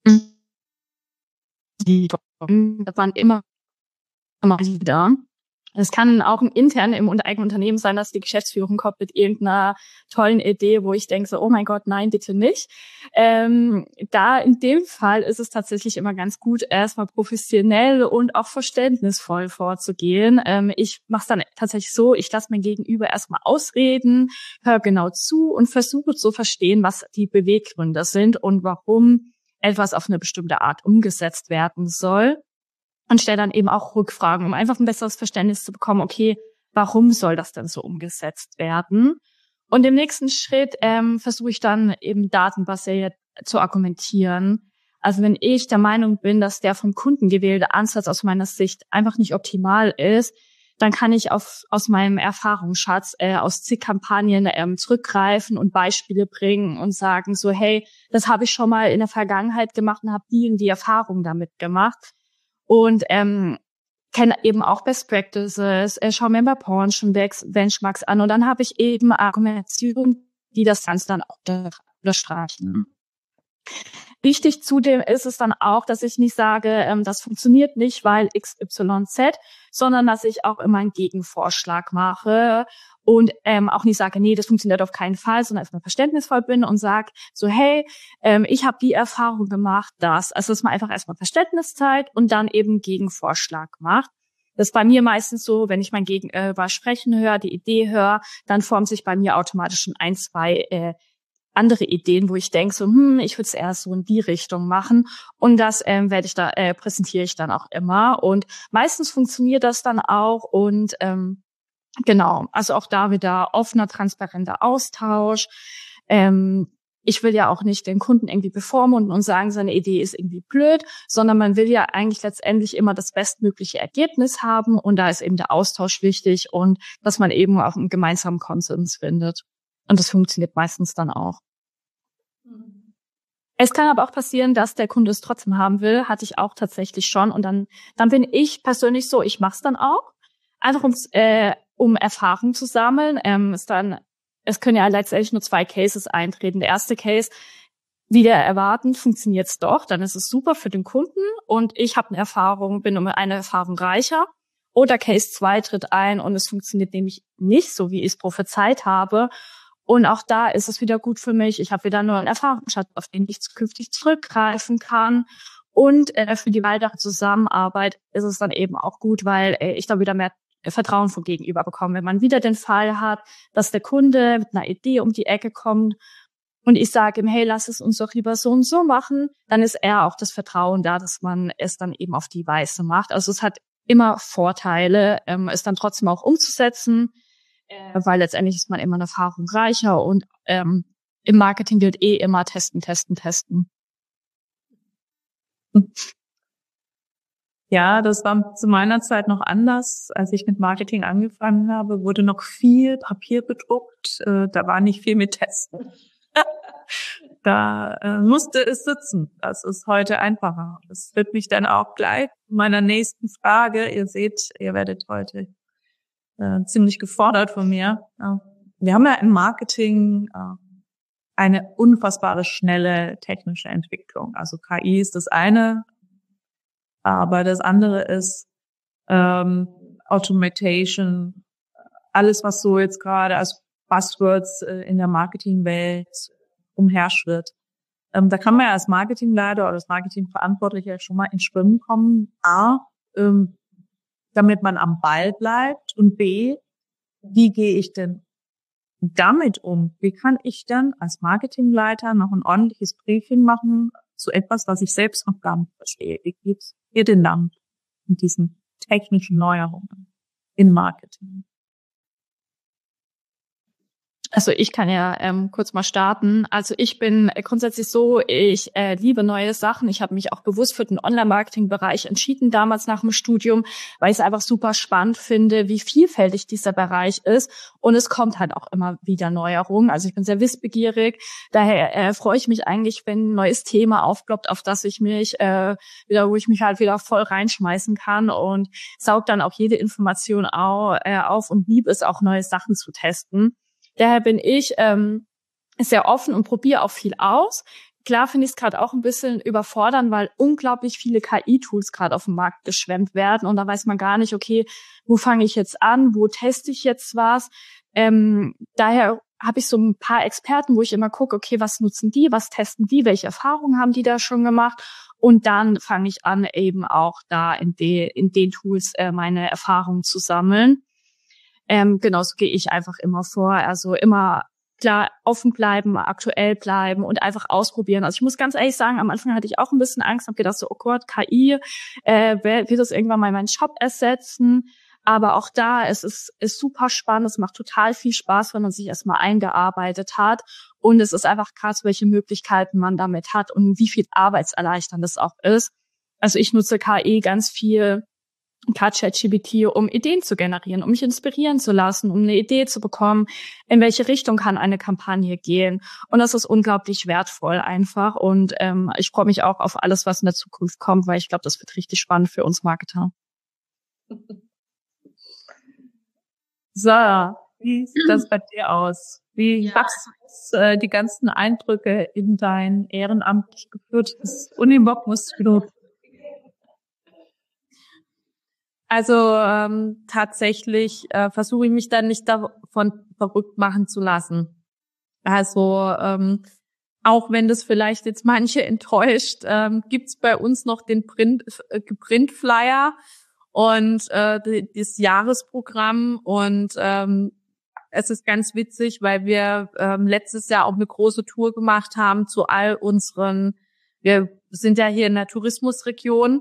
Die waren immer, immer wieder. Es kann auch intern im eigenen Unternehmen sein, dass die Geschäftsführung kommt mit irgendeiner tollen Idee, wo ich denke so, oh mein Gott, nein, bitte nicht. Ähm, da in dem Fall ist es tatsächlich immer ganz gut, erstmal professionell und auch verständnisvoll vorzugehen. Ähm, ich mache es dann tatsächlich so, ich lasse mein Gegenüber erstmal ausreden, höre genau zu und versuche zu verstehen, was die Beweggründe sind und warum etwas auf eine bestimmte Art umgesetzt werden soll. Und stelle dann eben auch Rückfragen, um einfach ein besseres Verständnis zu bekommen, okay, warum soll das denn so umgesetzt werden? Und im nächsten Schritt ähm, versuche ich dann eben datenbasiert zu argumentieren. Also wenn ich der Meinung bin, dass der vom Kunden gewählte Ansatz aus meiner Sicht einfach nicht optimal ist, dann kann ich auf, aus meinem Erfahrungsschatz äh, aus zig Kampagnen ähm, zurückgreifen und Beispiele bringen und sagen so, hey, das habe ich schon mal in der Vergangenheit gemacht und habe die und die Erfahrung damit gemacht. Und ähm, kenne eben auch Best Practices, äh, schaue mir bei Branchenbenchmarks an und dann habe ich eben Argumentationen, die das Ganze dann auch unterstreichen. Wichtig zudem ist es dann auch, dass ich nicht sage, ähm, das funktioniert nicht, weil X Y Z, sondern dass ich auch immer einen Gegenvorschlag mache und ähm, auch nicht sage, nee, das funktioniert auf keinen Fall, sondern erstmal verständnisvoll bin und sage so, hey, ähm, ich habe die Erfahrung gemacht, dass, also dass man einfach erstmal Verständnis zeigt und dann eben Gegenvorschlag macht. Das ist bei mir meistens so, wenn ich mein Gegenüber sprechen höre, die Idee höre, dann formt sich bei mir automatisch schon ein, zwei äh, andere Ideen, wo ich denke, so, hm, ich würde es eher so in die Richtung machen. Und das ähm, werde ich da äh, präsentiere ich dann auch immer. Und meistens funktioniert das dann auch. Und ähm, genau, also auch da wieder offener, transparenter Austausch. Ähm, ich will ja auch nicht den Kunden irgendwie bevormunden und sagen, seine Idee ist irgendwie blöd, sondern man will ja eigentlich letztendlich immer das bestmögliche Ergebnis haben. Und da ist eben der Austausch wichtig und dass man eben auch einen gemeinsamen Konsens findet. Und das funktioniert meistens dann auch. Es kann aber auch passieren, dass der Kunde es trotzdem haben will, hatte ich auch tatsächlich schon. Und dann dann bin ich persönlich so, ich mache es dann auch, einfach um, äh, um Erfahrung zu sammeln. Ähm, ist dann, es können ja letztendlich nur zwei Cases eintreten. Der erste Case, wieder erwarten, funktioniert es doch, dann ist es super für den Kunden und ich habe eine Erfahrung, bin um eine Erfahrung reicher. Oder Case zwei tritt ein und es funktioniert nämlich nicht so, wie ich es prophezeit habe. Und auch da ist es wieder gut für mich. Ich habe wieder nur einen Erfahrungsschatz, auf den ich zukünftig zurückgreifen kann. Und äh, für die weitere Zusammenarbeit ist es dann eben auch gut, weil äh, ich da wieder mehr Vertrauen vom Gegenüber bekomme. Wenn man wieder den Fall hat, dass der Kunde mit einer Idee um die Ecke kommt und ich sage ihm, hey, lass es uns doch lieber so und so machen, dann ist eher auch das Vertrauen da, dass man es dann eben auf die Weise macht. Also es hat immer Vorteile, ähm, es dann trotzdem auch umzusetzen, äh, weil letztendlich ist man immer eine Erfahrung reicher und ähm, im Marketing gilt eh immer testen, testen, testen. Ja, das war zu meiner Zeit noch anders. Als ich mit Marketing angefangen habe, wurde noch viel Papier bedruckt. Äh, da war nicht viel mit Testen. Da äh, musste es sitzen. Das ist heute einfacher. Das wird mich dann auch gleich zu meiner nächsten Frage. Ihr seht, ihr werdet heute äh, ziemlich gefordert von mir. Ja. Wir haben ja im Marketing äh, eine unfassbare schnelle technische Entwicklung. Also K I ist das eine, aber das andere ist ähm, Automation, alles, was so jetzt gerade als Buzzwords äh, in der Marketingwelt umherschwirrt. Ähm, da kann man ja als Marketingleiter oder als Marketingverantwortlicher schon mal ins Schwimmen kommen. A, ähm, damit man am Ball bleibt und B, wie gehe ich denn damit um? Wie kann ich denn als Marketingleiter noch ein ordentliches Briefing machen zu etwas, was ich selbst noch gar nicht verstehe? Wie geht's ihr denn damit mit diesen technischen Neuerungen in Marketing? Also ich kann ja ähm, kurz mal starten. Also ich bin grundsätzlich so, ich äh, liebe neue Sachen. Ich habe mich auch bewusst für den Online-Marketing-Bereich entschieden, damals nach dem Studium, weil ich es einfach super spannend finde, wie vielfältig dieser Bereich ist. Und es kommt halt auch immer wieder Neuerungen. Also ich bin sehr wissbegierig. Daher äh, freue ich mich eigentlich, wenn ein neues Thema aufploppt, auf das ich mich äh, wieder, wo ich mich halt wieder voll reinschmeißen kann und saug dann auch jede Information au, äh, auf und liebe es auch, neue Sachen zu testen. Daher bin ich ähm, sehr offen und probiere auch viel aus. klar finde ich es gerade auch ein bisschen überfordern, weil unglaublich viele K I-Tools gerade auf dem Markt geschwemmt werden und da weiß man gar nicht, okay, wo fange ich jetzt an, wo teste ich jetzt was. Ähm, daher habe ich so ein paar Experten, wo ich immer gucke, okay, was nutzen die, was testen die, welche Erfahrungen haben die da schon gemacht und dann fange ich an, eben auch da in, de, in den Tools äh, meine Erfahrungen zu sammeln. Ähm, genauso gehe ich einfach immer vor, also immer klar offen bleiben, aktuell bleiben und einfach ausprobieren. Also ich muss ganz ehrlich sagen, am Anfang hatte ich auch ein bisschen Angst, habe gedacht so, oh Gott, K I, äh, wird das irgendwann mal meinen Shop ersetzen? Aber auch da, es ist, ist super spannend, es macht total viel Spaß, wenn man sich erstmal eingearbeitet hat und es ist einfach krass, welche Möglichkeiten man damit hat und wie viel arbeitserleichternd das auch ist. Also ich nutze K I ganz viel, ChatGPT, um Ideen zu generieren, um mich inspirieren zu lassen, um eine Idee zu bekommen, in welche Richtung kann eine Kampagne gehen. Und das ist unglaublich wertvoll einfach. Und ähm, ich freue mich auch auf alles, was in der Zukunft kommt, weil ich glaube, das wird richtig spannend für uns Marketer. So, wie sieht das bei dir aus? Wie ja. wachsen äh, die ganzen Eindrücke in dein ehrenamtlich geführtes Unimog-Institut? Also ähm, tatsächlich äh, versuche ich mich dann nicht davon verrückt machen zu lassen. Also ähm, auch wenn das vielleicht jetzt manche enttäuscht, ähm, gibt's bei uns noch den Print, äh, Printflyer und äh, die, das Jahresprogramm und ähm, es ist ganz witzig, weil wir ähm, letztes Jahr auch eine große Tour gemacht haben zu all unseren, wir sind ja hier in der Tourismusregion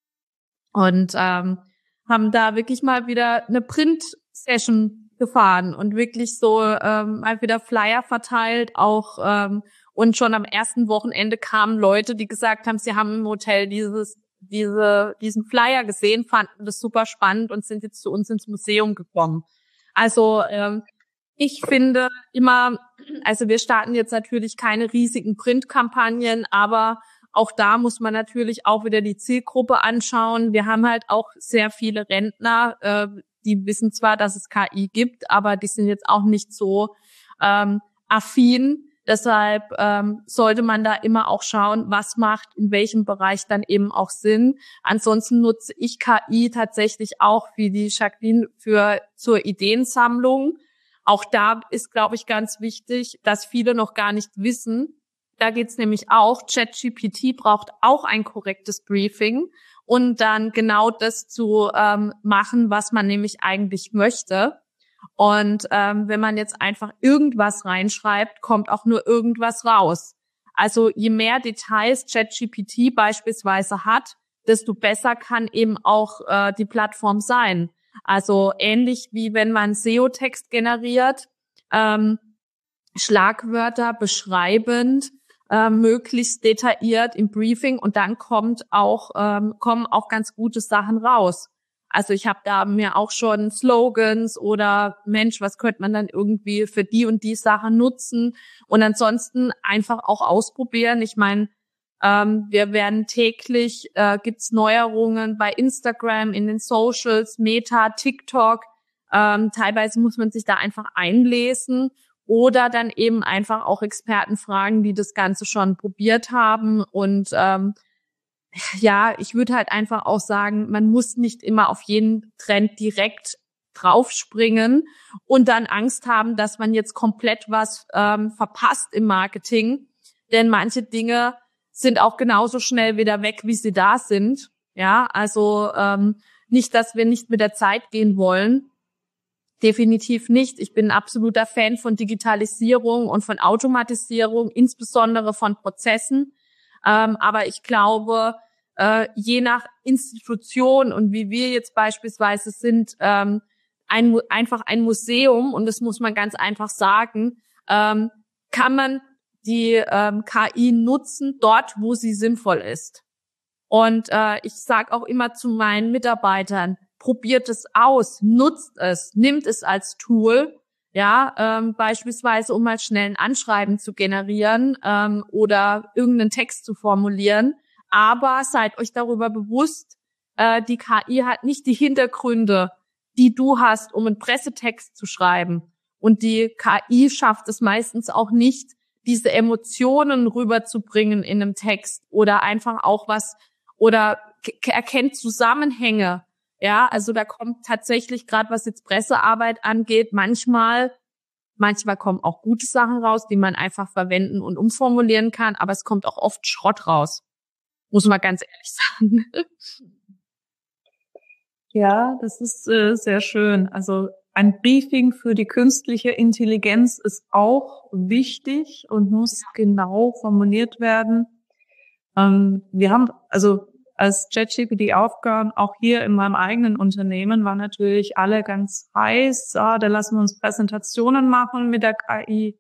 und ähm, haben da wirklich mal wieder eine Print-Session gefahren und wirklich so ähm, mal wieder Flyer verteilt, auch ähm, und schon am ersten Wochenende kamen Leute, die gesagt haben, sie haben im Hotel dieses diese diesen Flyer gesehen, fanden das super spannend und sind jetzt zu uns ins Museum gekommen. Also ähm, ich finde immer, also wir starten jetzt natürlich keine riesigen Printkampagnen, aber auch da muss man natürlich auch wieder die Zielgruppe anschauen. Wir haben halt auch sehr viele Rentner, äh, die wissen zwar, dass es K I gibt, aber die sind jetzt auch nicht so ähm, affin. Deshalb ähm, sollte man da immer auch schauen, was macht in welchem Bereich dann eben auch Sinn. Ansonsten nutze ich K I tatsächlich auch wie die Jacqueline für zur Ideensammlung. Auch da ist, glaube ich, ganz wichtig, dass viele noch gar nicht wissen. Da geht's nämlich auch, ChatGPT braucht auch ein korrektes Briefing und dann genau das zu ähm, machen, was man nämlich eigentlich möchte. Und ähm, wenn man jetzt einfach irgendwas reinschreibt, kommt auch nur irgendwas raus. Also je mehr Details ChatGPT beispielsweise hat, desto besser kann eben auch äh, die Plattform sein. Also ähnlich wie wenn man S E O-Text generiert, ähm, Schlagwörter beschreibend, Äh, möglichst detailliert im Briefing und dann kommt auch ähm, kommen auch ganz gute Sachen raus. Also ich habe da mir auch schon Slogans oder Mensch, was könnte man dann irgendwie für die und die Sache nutzen und ansonsten einfach auch ausprobieren. Ich meine, ähm, wir werden täglich, äh, gibt's Neuerungen bei Instagram, in den Socials, Meta, TikTok. Ähm, teilweise muss man sich da einfach einlesen. Oder dann eben einfach auch Experten fragen, die das Ganze schon probiert haben. Und ähm, ja, ich würde halt einfach auch sagen, man muss nicht immer auf jeden Trend direkt draufspringen und dann Angst haben, dass man jetzt komplett was ähm, verpasst im Marketing. Denn manche Dinge sind auch genauso schnell wieder weg, wie sie da sind. Ja, also ähm, nicht, dass wir nicht mit der Zeit gehen wollen. Definitiv nicht. Ich bin ein absoluter Fan von Digitalisierung und von Automatisierung, insbesondere von Prozessen. Ähm, aber ich glaube, äh, je nach Institution und wie wir jetzt beispielsweise sind, ähm, ein, einfach ein Museum, und das muss man ganz einfach sagen, ähm, kann man die ähm, K I nutzen dort, wo sie sinnvoll ist. Und äh, ich sage auch immer zu meinen Mitarbeitern, probiert es aus, nutzt es, nimmt es als Tool, ja, ähm, beispielsweise um mal schnell ein Anschreiben zu generieren ähm, oder irgendeinen Text zu formulieren. Aber seid euch darüber bewusst, äh, die K I hat nicht die Hintergründe, die du hast, um einen Pressetext zu schreiben. Und die K I schafft es meistens auch nicht, diese Emotionen rüberzubringen in einem Text oder einfach auch was oder k- erkennt Zusammenhänge. Ja, also da kommt tatsächlich, gerade was jetzt Pressearbeit angeht, manchmal, manchmal kommen auch gute Sachen raus, die man einfach verwenden und umformulieren kann, aber es kommt auch oft Schrott raus. Muss man ganz ehrlich sagen. Ja, das ist äh, sehr schön. Also ein Briefing für die künstliche Intelligenz ist auch wichtig und muss genau formuliert werden. Ähm, wir haben, also als ChatGPT aufgehört, auch hier in meinem eigenen Unternehmen, waren natürlich alle ganz heiß. Ah, da lassen wir uns Präsentationen machen mit der K I.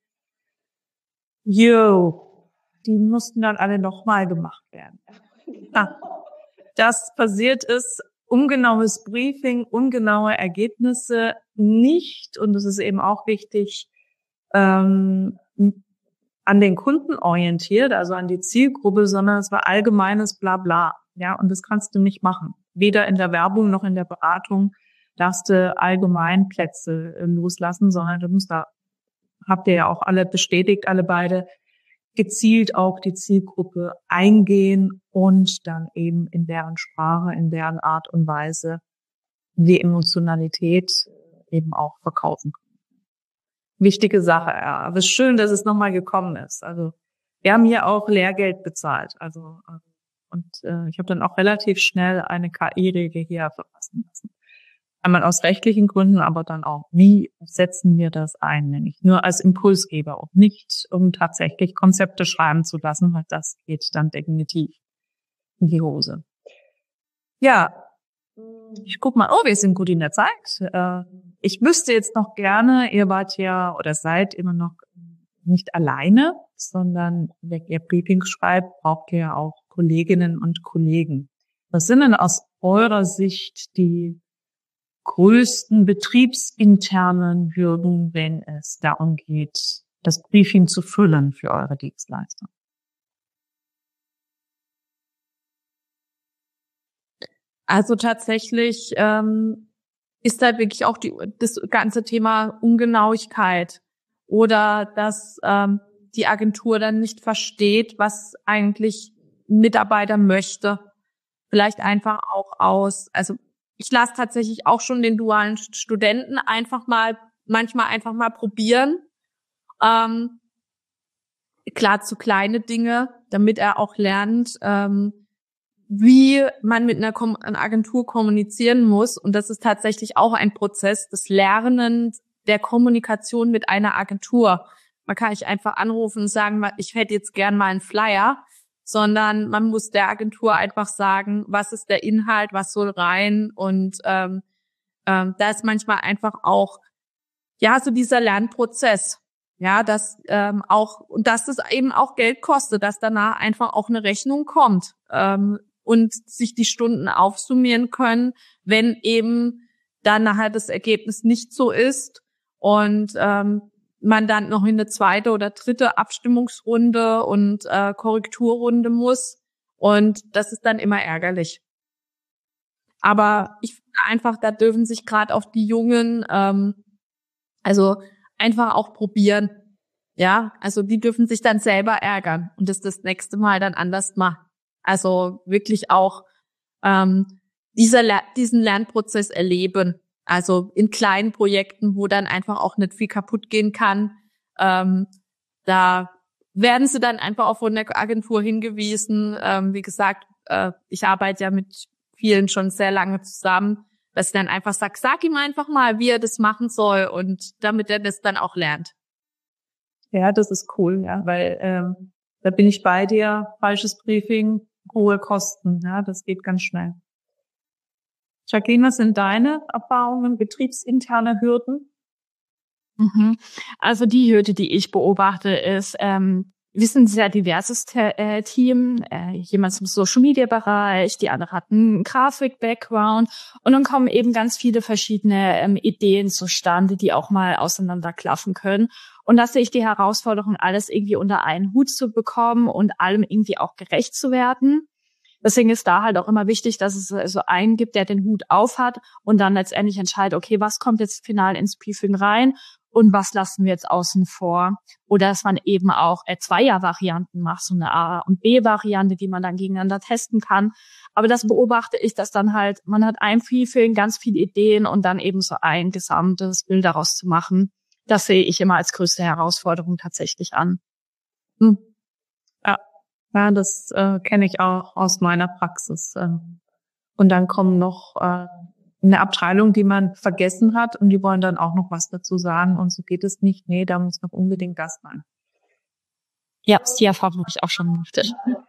Jo, die mussten dann alle nochmal gemacht werden. Ah, das passiert ist, ungenaues Briefing, ungenaue Ergebnisse nicht, und es ist eben auch wichtig, ähm, an den Kunden orientiert, also an die Zielgruppe, sondern es war allgemeines Blabla. Ja, und das kannst du nicht machen. Weder in der Werbung noch in der Beratung darfst du allgemein Plätze loslassen, sondern du musst da, habt ihr ja auch alle bestätigt, alle beide, gezielt auch die Zielgruppe eingehen und dann eben in deren Sprache, in deren Art und Weise die Emotionalität eben auch verkaufen können. Wichtige Sache, ja. Aber es ist schön, dass es nochmal gekommen ist. Also wir haben hier auch Lehrgeld bezahlt. Also und äh, ich habe dann auch relativ schnell eine K I-Regel hier verfassen lassen. Einmal aus rechtlichen Gründen, aber dann auch, wie setzen wir das ein? Nämlich nur als Impulsgeber und nicht, um tatsächlich Konzepte schreiben zu lassen, weil das geht dann definitiv in die Hose. Ja, ich guck mal, oh, wir sind gut in der Zeit. Äh, ich wüsste jetzt noch gerne, ihr wart ja oder seid immer noch nicht alleine, sondern wenn ihr Briefings schreibt, braucht ihr ja auch Kolleginnen und Kollegen. Was sind denn aus eurer Sicht die größten betriebsinternen Hürden, wenn es darum geht, das Briefing zu füllen für eure Dienstleister? Also tatsächlich ähm, ist da wirklich auch die, das ganze Thema Ungenauigkeit oder dass ähm, die Agentur dann nicht versteht, was eigentlich ein Mitarbeiter möchte. Vielleicht einfach auch aus, also ich lasse tatsächlich auch schon den dualen Studenten einfach mal, manchmal einfach mal probieren. Ähm, klar zu kleine Dinge, damit er auch lernt, ähm, wie man mit einer, Kom- einer Agentur kommunizieren muss. Und das ist tatsächlich auch ein Prozess des Lernens der Kommunikation mit einer Agentur. Man kann nicht einfach anrufen und sagen, ich hätte jetzt gern mal einen Flyer, sondern man muss der Agentur einfach sagen, was ist der Inhalt, was soll rein. Und ähm, ähm, da ist manchmal einfach auch, ja, so dieser Lernprozess. Ja, dass ähm, auch, und dass das eben auch Geld kostet, dass danach einfach auch eine Rechnung kommt ähm, und sich die Stunden aufsummieren können, wenn eben dann nachher das Ergebnis nicht so ist und ähm, man dann noch in eine zweite oder dritte Abstimmungsrunde und äh, Korrekturrunde muss. Und das ist dann immer ärgerlich. Aber ich finde einfach, da dürfen sich gerade auch die Jungen, ähm, also einfach auch probieren. Ja, also die dürfen sich dann selber ärgern und das das nächste Mal dann anders machen. Also wirklich auch ähm, dieser diesen Lernprozess erleben. Also in kleinen Projekten, wo dann einfach auch nicht viel kaputt gehen kann. Ähm, da werden sie dann einfach auch von der Agentur hingewiesen. Ähm, wie gesagt, äh, ich arbeite ja mit vielen schon sehr lange zusammen, dass ich dann einfach sage, sag ihm einfach mal, wie er das machen soll und damit er das dann auch lernt. Ja, das ist cool, ja, weil ähm, da bin ich bei dir. Falsches Briefing, hohe Kosten, ja, das geht ganz schnell. Jacqueline, was sind deine Erfahrungen, betriebsinterne Hürden? Mhm. Also die Hürde, die ich beobachte, ist, ähm, wir sind ein sehr diverses Te- äh, Team. Äh, jemand zum Social-Media-Bereich, die andere hat einen Grafik-Background. Und dann kommen eben ganz viele verschiedene ähm, Ideen zustande, die auch mal auseinanderklaffen können. Und da sehe ich die Herausforderung, alles irgendwie unter einen Hut zu bekommen und allem irgendwie auch gerecht zu werden. Deswegen ist da halt auch immer wichtig, dass es so einen gibt, der den Hut auf hat und dann letztendlich entscheidet, okay, was kommt jetzt final ins Briefing rein und was lassen wir jetzt außen vor. Oder dass man eben auch äh, Zweier-Varianten macht, so eine A- und B-Variante, die man dann gegeneinander testen kann. Aber das beobachte ich, dass dann halt, man hat ein Briefing, ganz viele Ideen und dann eben so ein gesamtes Bild daraus zu machen. Das sehe ich immer als größte Herausforderung tatsächlich an. Hm. Ja, ja, das äh, kenne ich auch aus meiner Praxis. Ähm, und dann kommen noch äh, eine Abteilung, die man vergessen hat und die wollen dann auch noch was dazu sagen und so geht es nicht. Nee, da muss noch unbedingt das rein. Ja, die Erfahrung habe ich auch schon gemacht.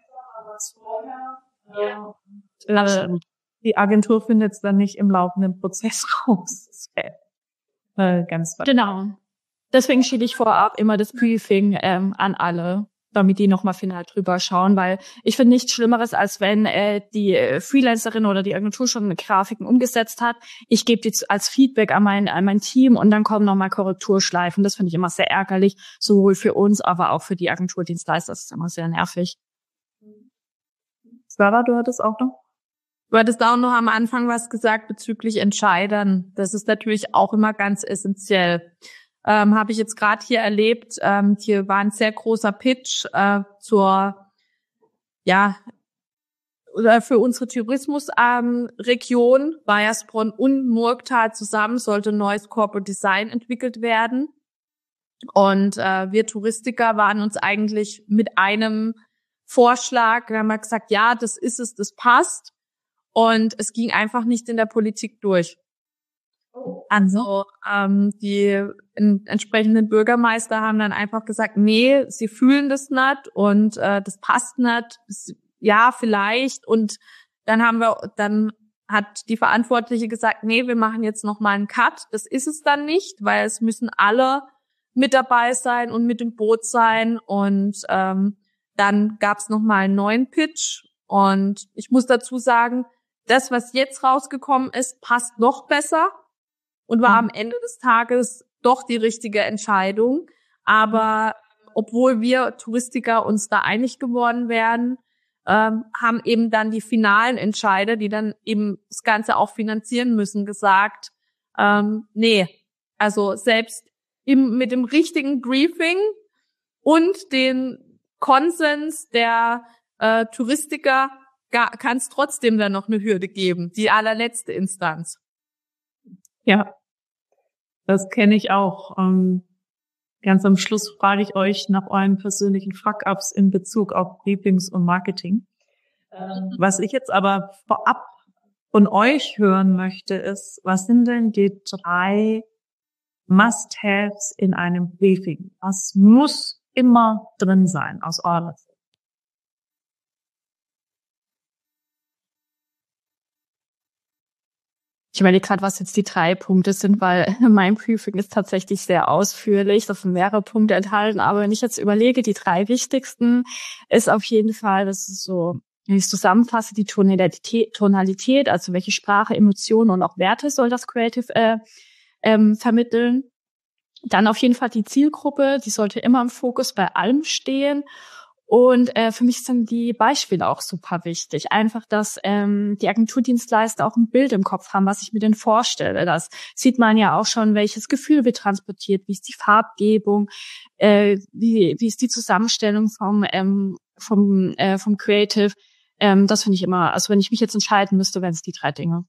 Ja. Äh, die Agentur findet es dann nicht im laufenden Prozess raus. Das wäre äh, ganz verdammt. Genau. Deswegen schiebe ich vorab immer das Briefing ähm, an alle, damit die nochmal final drüber schauen, weil ich finde nichts Schlimmeres, als wenn äh, die Freelancerin oder die Agentur schon Grafiken umgesetzt hat. Ich gebe die als Feedback an mein, an mein Team und dann kommen nochmal Korrekturschleifen. Das finde ich immer sehr ärgerlich, sowohl für uns, aber auch für die Agenturdienstleister. Das ist immer sehr nervig. Sarah, du hattest auch noch? Du hattest auch noch am Anfang was gesagt bezüglich Entscheidern. Das ist natürlich auch immer ganz essentiell. Ähm, habe ich jetzt gerade hier erlebt. Ähm, hier war ein sehr großer Pitch äh, zur, ja, oder für unsere Tourismusregion, ähm, Baiersbronn und Murgtal zusammen sollte ein neues Corporate Design entwickelt werden. Und äh, wir Touristiker waren uns eigentlich mit einem Vorschlag, wir haben halt gesagt, ja, das ist es, das passt. Und es ging einfach nicht in der Politik durch. Also ähm, die in, entsprechenden Bürgermeister haben dann einfach gesagt, nee, sie fühlen das nicht und äh, das passt nicht. Ja, vielleicht. Und dann haben wir, dann hat die Verantwortliche gesagt, nee, wir machen jetzt noch mal einen Cut. Das ist es dann nicht, weil es müssen alle mit dabei sein und mit dem Boot sein. Und ähm, dann gab es noch mal einen neuen Pitch. Und ich muss dazu sagen, das, was jetzt rausgekommen ist, passt noch besser und war am Ende des Tages doch die richtige Entscheidung. Aber obwohl wir Touristiker uns da einig geworden wären, ähm, haben eben dann die finalen Entscheider, die dann eben das Ganze auch finanzieren müssen, gesagt, ähm, nee, also selbst im, mit dem richtigen Briefing und den Konsens der äh, Touristiker kann es trotzdem dann noch eine Hürde geben, die allerletzte Instanz. Ja, das kenne ich auch. Ähm, ganz am Schluss frage ich euch nach euren persönlichen Fuck-ups in Bezug auf Briefings und Marketing. Ähm, was ich jetzt aber vorab von euch hören möchte, ist, was sind denn die drei Must-Haves in einem Briefing? Was muss immer drin sein aus eurer Sicht? Ich überlege gerade, was jetzt die drei Punkte sind, weil mein Briefing ist tatsächlich sehr ausführlich. Da sind mehrere Punkte enthalten. Aber wenn ich jetzt überlege, die drei wichtigsten ist auf jeden Fall, das ist so, wenn ich es zusammenfasse, die Tonalität, Tonalität, also welche Sprache, Emotionen und auch Werte soll das Creative äh, ähm, vermitteln. Dann auf jeden Fall die Zielgruppe, die sollte immer im Fokus bei allem stehen. Und äh, für mich sind die Beispiele auch super wichtig. Einfach, dass ähm, die Agenturdienstleister auch ein Bild im Kopf haben, was ich mir denn vorstelle. Das sieht man ja auch schon, welches Gefühl wird transportiert, wie ist die Farbgebung, äh, wie, wie ist die Zusammenstellung vom ähm, vom äh, vom Creative. Ähm, das finde ich immer, also wenn ich mich jetzt entscheiden müsste, wären es die drei Dinge.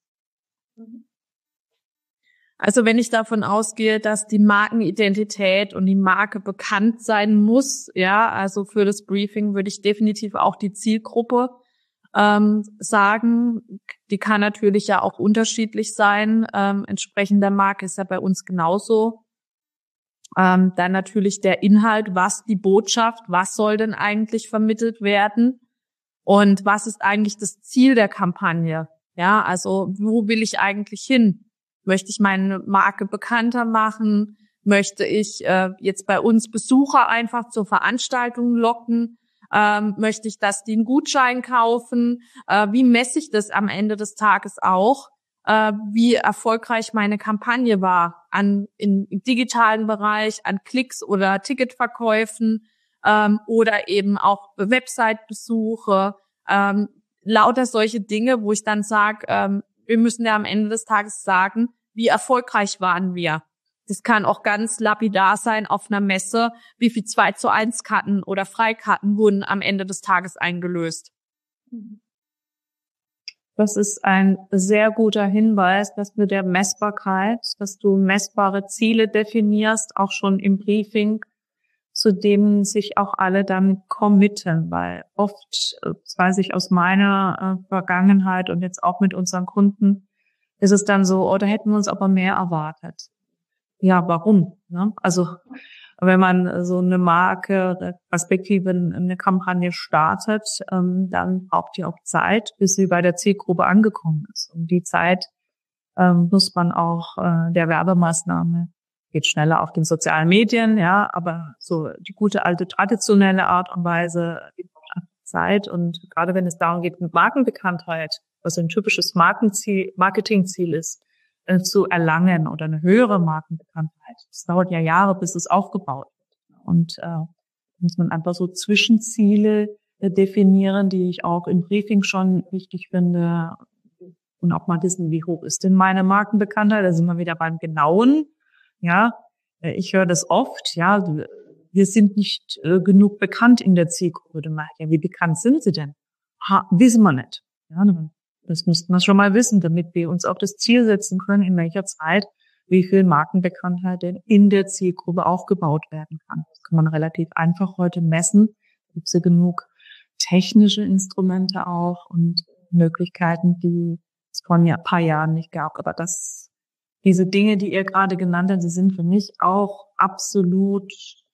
Also wenn ich davon ausgehe, dass die Markenidentität und die Marke bekannt sein muss, ja, also für das Briefing würde ich definitiv auch die Zielgruppe ähm, sagen. Die kann natürlich ja auch unterschiedlich sein. Ähm, entsprechend der Marke ist ja bei uns genauso. Ähm, dann natürlich der Inhalt, was die Botschaft, was soll denn eigentlich vermittelt werden und was ist eigentlich das Ziel der Kampagne? Ja, also wo will ich eigentlich hin? Möchte ich meine Marke bekannter machen? Möchte ich äh, jetzt bei uns Besucher einfach zur Veranstaltung locken? Ähm, möchte ich, dass die einen Gutschein kaufen? Äh, wie messe ich das am Ende des Tages auch? Äh, wie erfolgreich meine Kampagne war an in, im digitalen Bereich, an Klicks oder Ticketverkäufen ähm, oder eben auch Website-Besuche. Ähm, lauter solche Dinge, wo ich dann sage, ähm, wir müssen ja am Ende des Tages sagen, wie erfolgreich waren wir. Das kann auch ganz lapidar sein auf einer Messe, wie viel zwei zu eins Karten oder Freikarten wurden am Ende des Tages eingelöst. Das ist ein sehr guter Hinweis, dass mit der Messbarkeit, dass du messbare Ziele definierst, auch schon im Briefing, zu denen sich auch alle dann committen, weil oft, das weiß ich aus meiner äh, Vergangenheit und jetzt auch mit unseren Kunden, ist es dann so, oh, da hätten wir uns aber mehr erwartet. Ja, warum? Ne? Also wenn man so eine Marke, respektive eine Kampagne startet, ähm, dann braucht die auch Zeit, bis sie bei der Zielgruppe angekommen ist. Und die Zeit ähm, muss man auch äh, der Werbemaßnahme, geht schneller auf den sozialen Medien, ja, aber so die gute alte traditionelle Art und Weise gibt Zeit. Und gerade wenn es darum geht, mit Markenbekanntheit, was ein typisches Markenziel, Marketingziel ist, äh, zu erlangen oder eine höhere Markenbekanntheit. Es dauert ja Jahre, bis es aufgebaut wird. Und äh, muss man einfach so Zwischenziele äh, definieren, die ich auch im Briefing schon wichtig finde. Und auch mal wissen, wie hoch ist denn meine Markenbekanntheit? Da sind wir wieder beim Genauen. Ja, äh, ich höre das oft. Ja, wir sind nicht äh, genug bekannt in der Zielgruppe. Ja, wie bekannt sind sie denn? Ha, wissen wir nicht. Ja, das müssten wir schon mal wissen, damit wir uns auch das Ziel setzen können, in welcher Zeit wie viel Markenbekanntheit denn in der Zielgruppe aufgebaut werden kann. Das kann man relativ einfach heute messen. Da gibt es ja genug technische Instrumente auch und Möglichkeiten, die es vor ein paar Jahren nicht gab. Aber das, diese Dinge, die ihr gerade genannt habt, die sind für mich auch absolut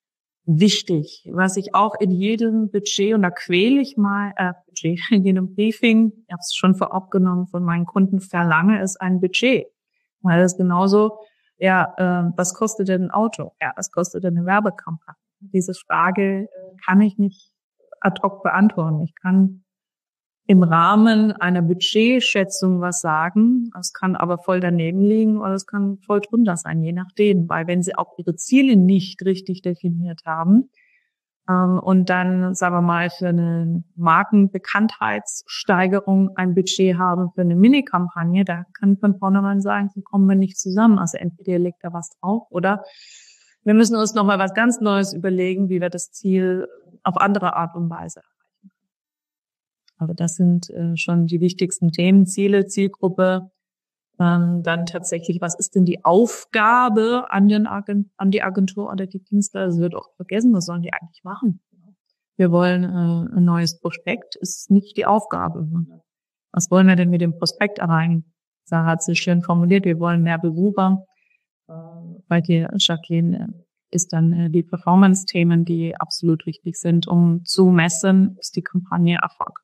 wichtig. Was ich auch in jedem Budget, und da quäle ich mal, äh, Budget, in jedem Briefing, ich habe es schon vorab genommen von meinen Kunden, verlange, ist ein Budget. Weil das genauso, ja, äh, was kostet denn ein Auto? Ja, was kostet denn eine Werbekampagne? Diese Frage äh, kann ich nicht ad hoc beantworten. Ich kann im Rahmen einer Budgetschätzung was sagen. Es kann aber voll daneben liegen oder es kann voll drunter sein, je nachdem. Weil wenn Sie auch Ihre Ziele nicht richtig definiert haben ähm, und dann, sagen wir mal, für eine Markenbekanntheitssteigerung ein Budget haben für eine Mini-Kampagne, da kann von vornherein sagen, so kommen wir nicht zusammen. Also entweder legt da was drauf oder wir müssen uns nochmal was ganz Neues überlegen, wie wir das Ziel auf andere Art und Weise erreichen. Aber das sind äh, schon die wichtigsten Themen, Ziele, Zielgruppe. Ähm, dann tatsächlich, was ist denn die Aufgabe an, den Agent, an die Agentur oder die Dienstleister? Das wird auch vergessen, was sollen die eigentlich machen? Wir wollen äh, ein neues Prospekt, ist nicht die Aufgabe. Was wollen wir denn mit dem Prospekt erreichen? Sarah hat es schön formuliert, wir wollen mehr Besucher. Äh, bei dir, Jacqueline, ist dann äh, die Performance-Themen, die absolut wichtig sind, um zu messen, ist die Kampagne Erfolg.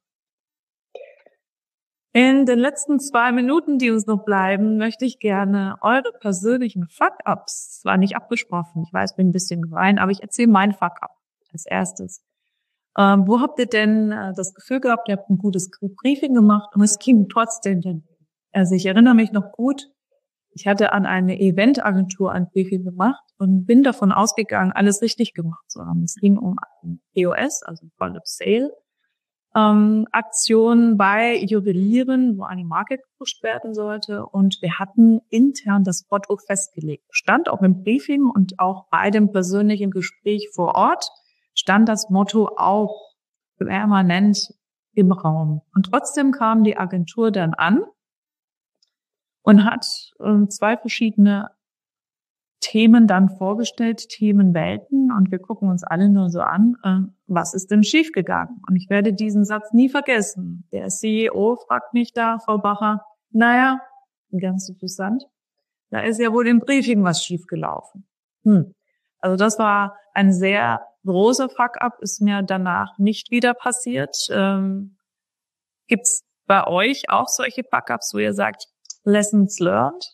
In den letzten zwei Minuten, die uns noch bleiben, möchte ich gerne eure persönlichen Fuck-Ups, zwar nicht abgesprochen, ich weiß, bin ein bisschen gemein, aber ich erzähle mein Fuck-Up als erstes. Ähm, wo habt ihr denn äh, das Gefühl gehabt, ihr habt ein gutes Briefing gemacht und es ging trotzdem denn? Also ich erinnere mich noch gut, ich hatte an eine Eventagentur ein Briefing gemacht und bin davon ausgegangen, alles richtig gemacht zu haben. Es ging um P O S, also Point of Sale. Ähm, Aktionen bei Juwelieren, wo eine Marke gepusht werden sollte. Und wir hatten intern das Motto festgelegt. Stand auch im Briefing und auch bei dem persönlichen Gespräch vor Ort stand das Motto auch permanent im Raum. Und trotzdem kam die Agentur dann an und hat äh, zwei verschiedene Themen dann vorgestellt, Themenwelten, und wir gucken uns alle nur so an, äh, was ist denn schiefgegangen? Und ich werde diesen Satz nie vergessen. Der C E O fragt mich da, Frau Bacher, naja, ganz interessant, da ist ja wohl im Briefing was schiefgelaufen. Hm. Also das war ein sehr großer Fuck-up, ist mir danach nicht wieder passiert. Ähm, gibt's bei euch auch solche Fuck-ups, wo ihr sagt, Lessons learned?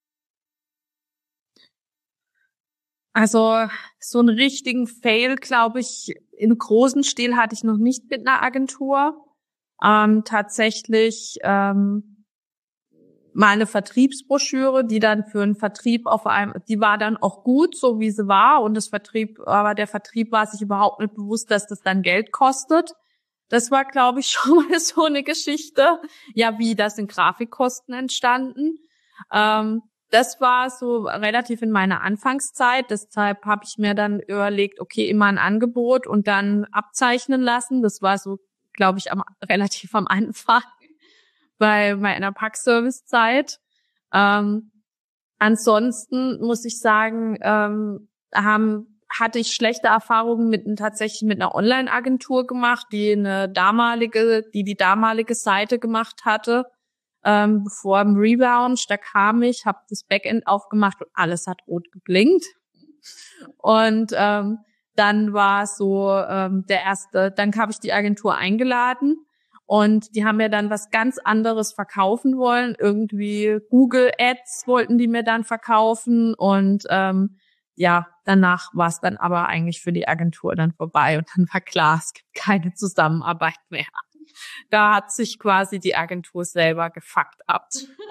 Also so einen richtigen Fail, glaube ich, in großen Stil hatte ich noch nicht mit einer Agentur. Ähm, tatsächlich ähm, mal eine Vertriebsbroschüre, die dann für einen Vertrieb auf einem, die war dann auch gut, so wie sie war, und das Vertrieb, aber der Vertrieb war sich überhaupt nicht bewusst, dass das dann Geld kostet. Das war, glaube ich, schon mal so eine Geschichte. Ja, wie, das sind Grafikkosten entstanden. Ähm, das war so relativ in meiner Anfangszeit. Deshalb habe ich mir dann überlegt, okay, immer ein Angebot und dann abzeichnen lassen. Das war so, glaube ich, am, relativ am Anfang bei meiner Packservice-Zeit. Ähm, ansonsten muss ich sagen, ähm, haben hatte ich schlechte Erfahrungen mit tatsächlich mit einer Online-Agentur gemacht, die eine damalige, die die damalige Seite gemacht hatte, ähm, bevor im Relaunch. Da kam ich, habe das Backend aufgemacht und alles hat rot geblinkt. Und ähm, dann war so ähm, der erste, dann habe ich die Agentur eingeladen und die haben mir dann was ganz anderes verkaufen wollen. Irgendwie Google Ads wollten die mir dann verkaufen und ähm, ja, danach war es dann aber eigentlich für die Agentur dann vorbei und dann war klar, es gibt keine Zusammenarbeit mehr. Da hat sich quasi die Agentur selber gefuckt ab.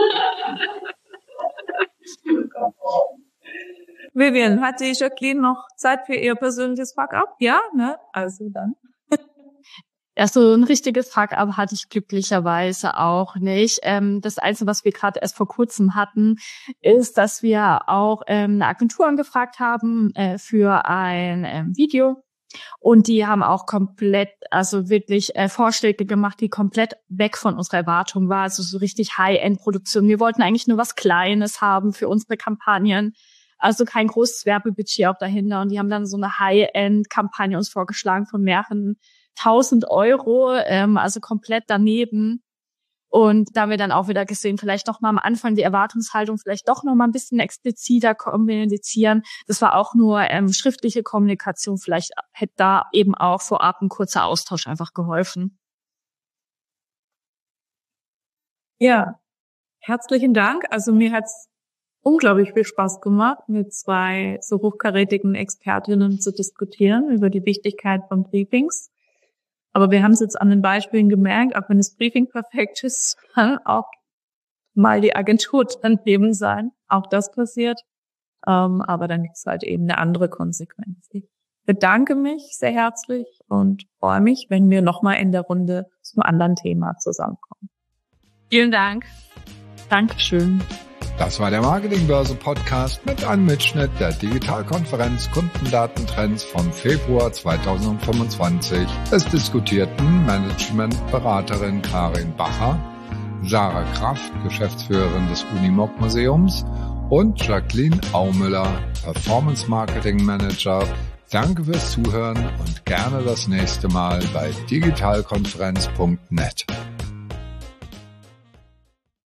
Vivian, hat die Jacqueline noch Zeit für ihr persönliches Fuck-up? Ja, ne? Also dann. Ja, so ein richtiges Fuck-up hatte ich glücklicherweise auch nicht. Ähm, das Einzige, was wir gerade erst vor kurzem hatten, ist, dass wir auch ähm, eine Agentur angefragt haben äh, für ein ähm, Video. Und die haben auch komplett, also wirklich äh, Vorschläge gemacht, die komplett weg von unserer Erwartung war. Also so richtig High-End-Produktion. Wir wollten eigentlich nur was Kleines haben für unsere Kampagnen. Also kein großes Werbebudget auch dahinter. Und die haben dann so eine High-End-Kampagne uns vorgeschlagen von mehreren tausend Euro, ähm, also komplett daneben. Und da haben wir dann auch wieder gesehen, vielleicht doch mal am Anfang die Erwartungshaltung vielleicht doch noch mal ein bisschen expliziter kommunizieren. Das war auch nur ähm, schriftliche Kommunikation. Vielleicht hätte da eben auch vorab ein kurzer Austausch einfach geholfen. Ja, herzlichen Dank. Also mir hat's unglaublich viel Spaß gemacht, mit zwei so hochkarätigen Expertinnen zu diskutieren über die Wichtigkeit von Briefings. Aber wir haben es jetzt an den Beispielen gemerkt, auch wenn das Briefing perfekt ist, kann auch mal die Agentur daneben sein. Auch das passiert. Ähm, aber dann gibt es halt eben eine andere Konsequenz. Ich bedanke mich sehr herzlich und freue mich, wenn wir nochmal in der Runde zu einem anderen Thema zusammenkommen. Vielen Dank. Dankeschön. Das war der Marketingbörse-Podcast mit einem Mitschnitt der Digitalkonferenz Kundendatentrends vom Februar zweitausendfünfundzwanzig. Es diskutierten Managementberaterin Karin Bacher, Sarah Kraft, Geschäftsführerin des Unimog Museums und Jacqueline Aumüller, Performance Marketing Manager. Danke fürs Zuhören und gerne das nächste Mal bei digitalkonferenz punkt net.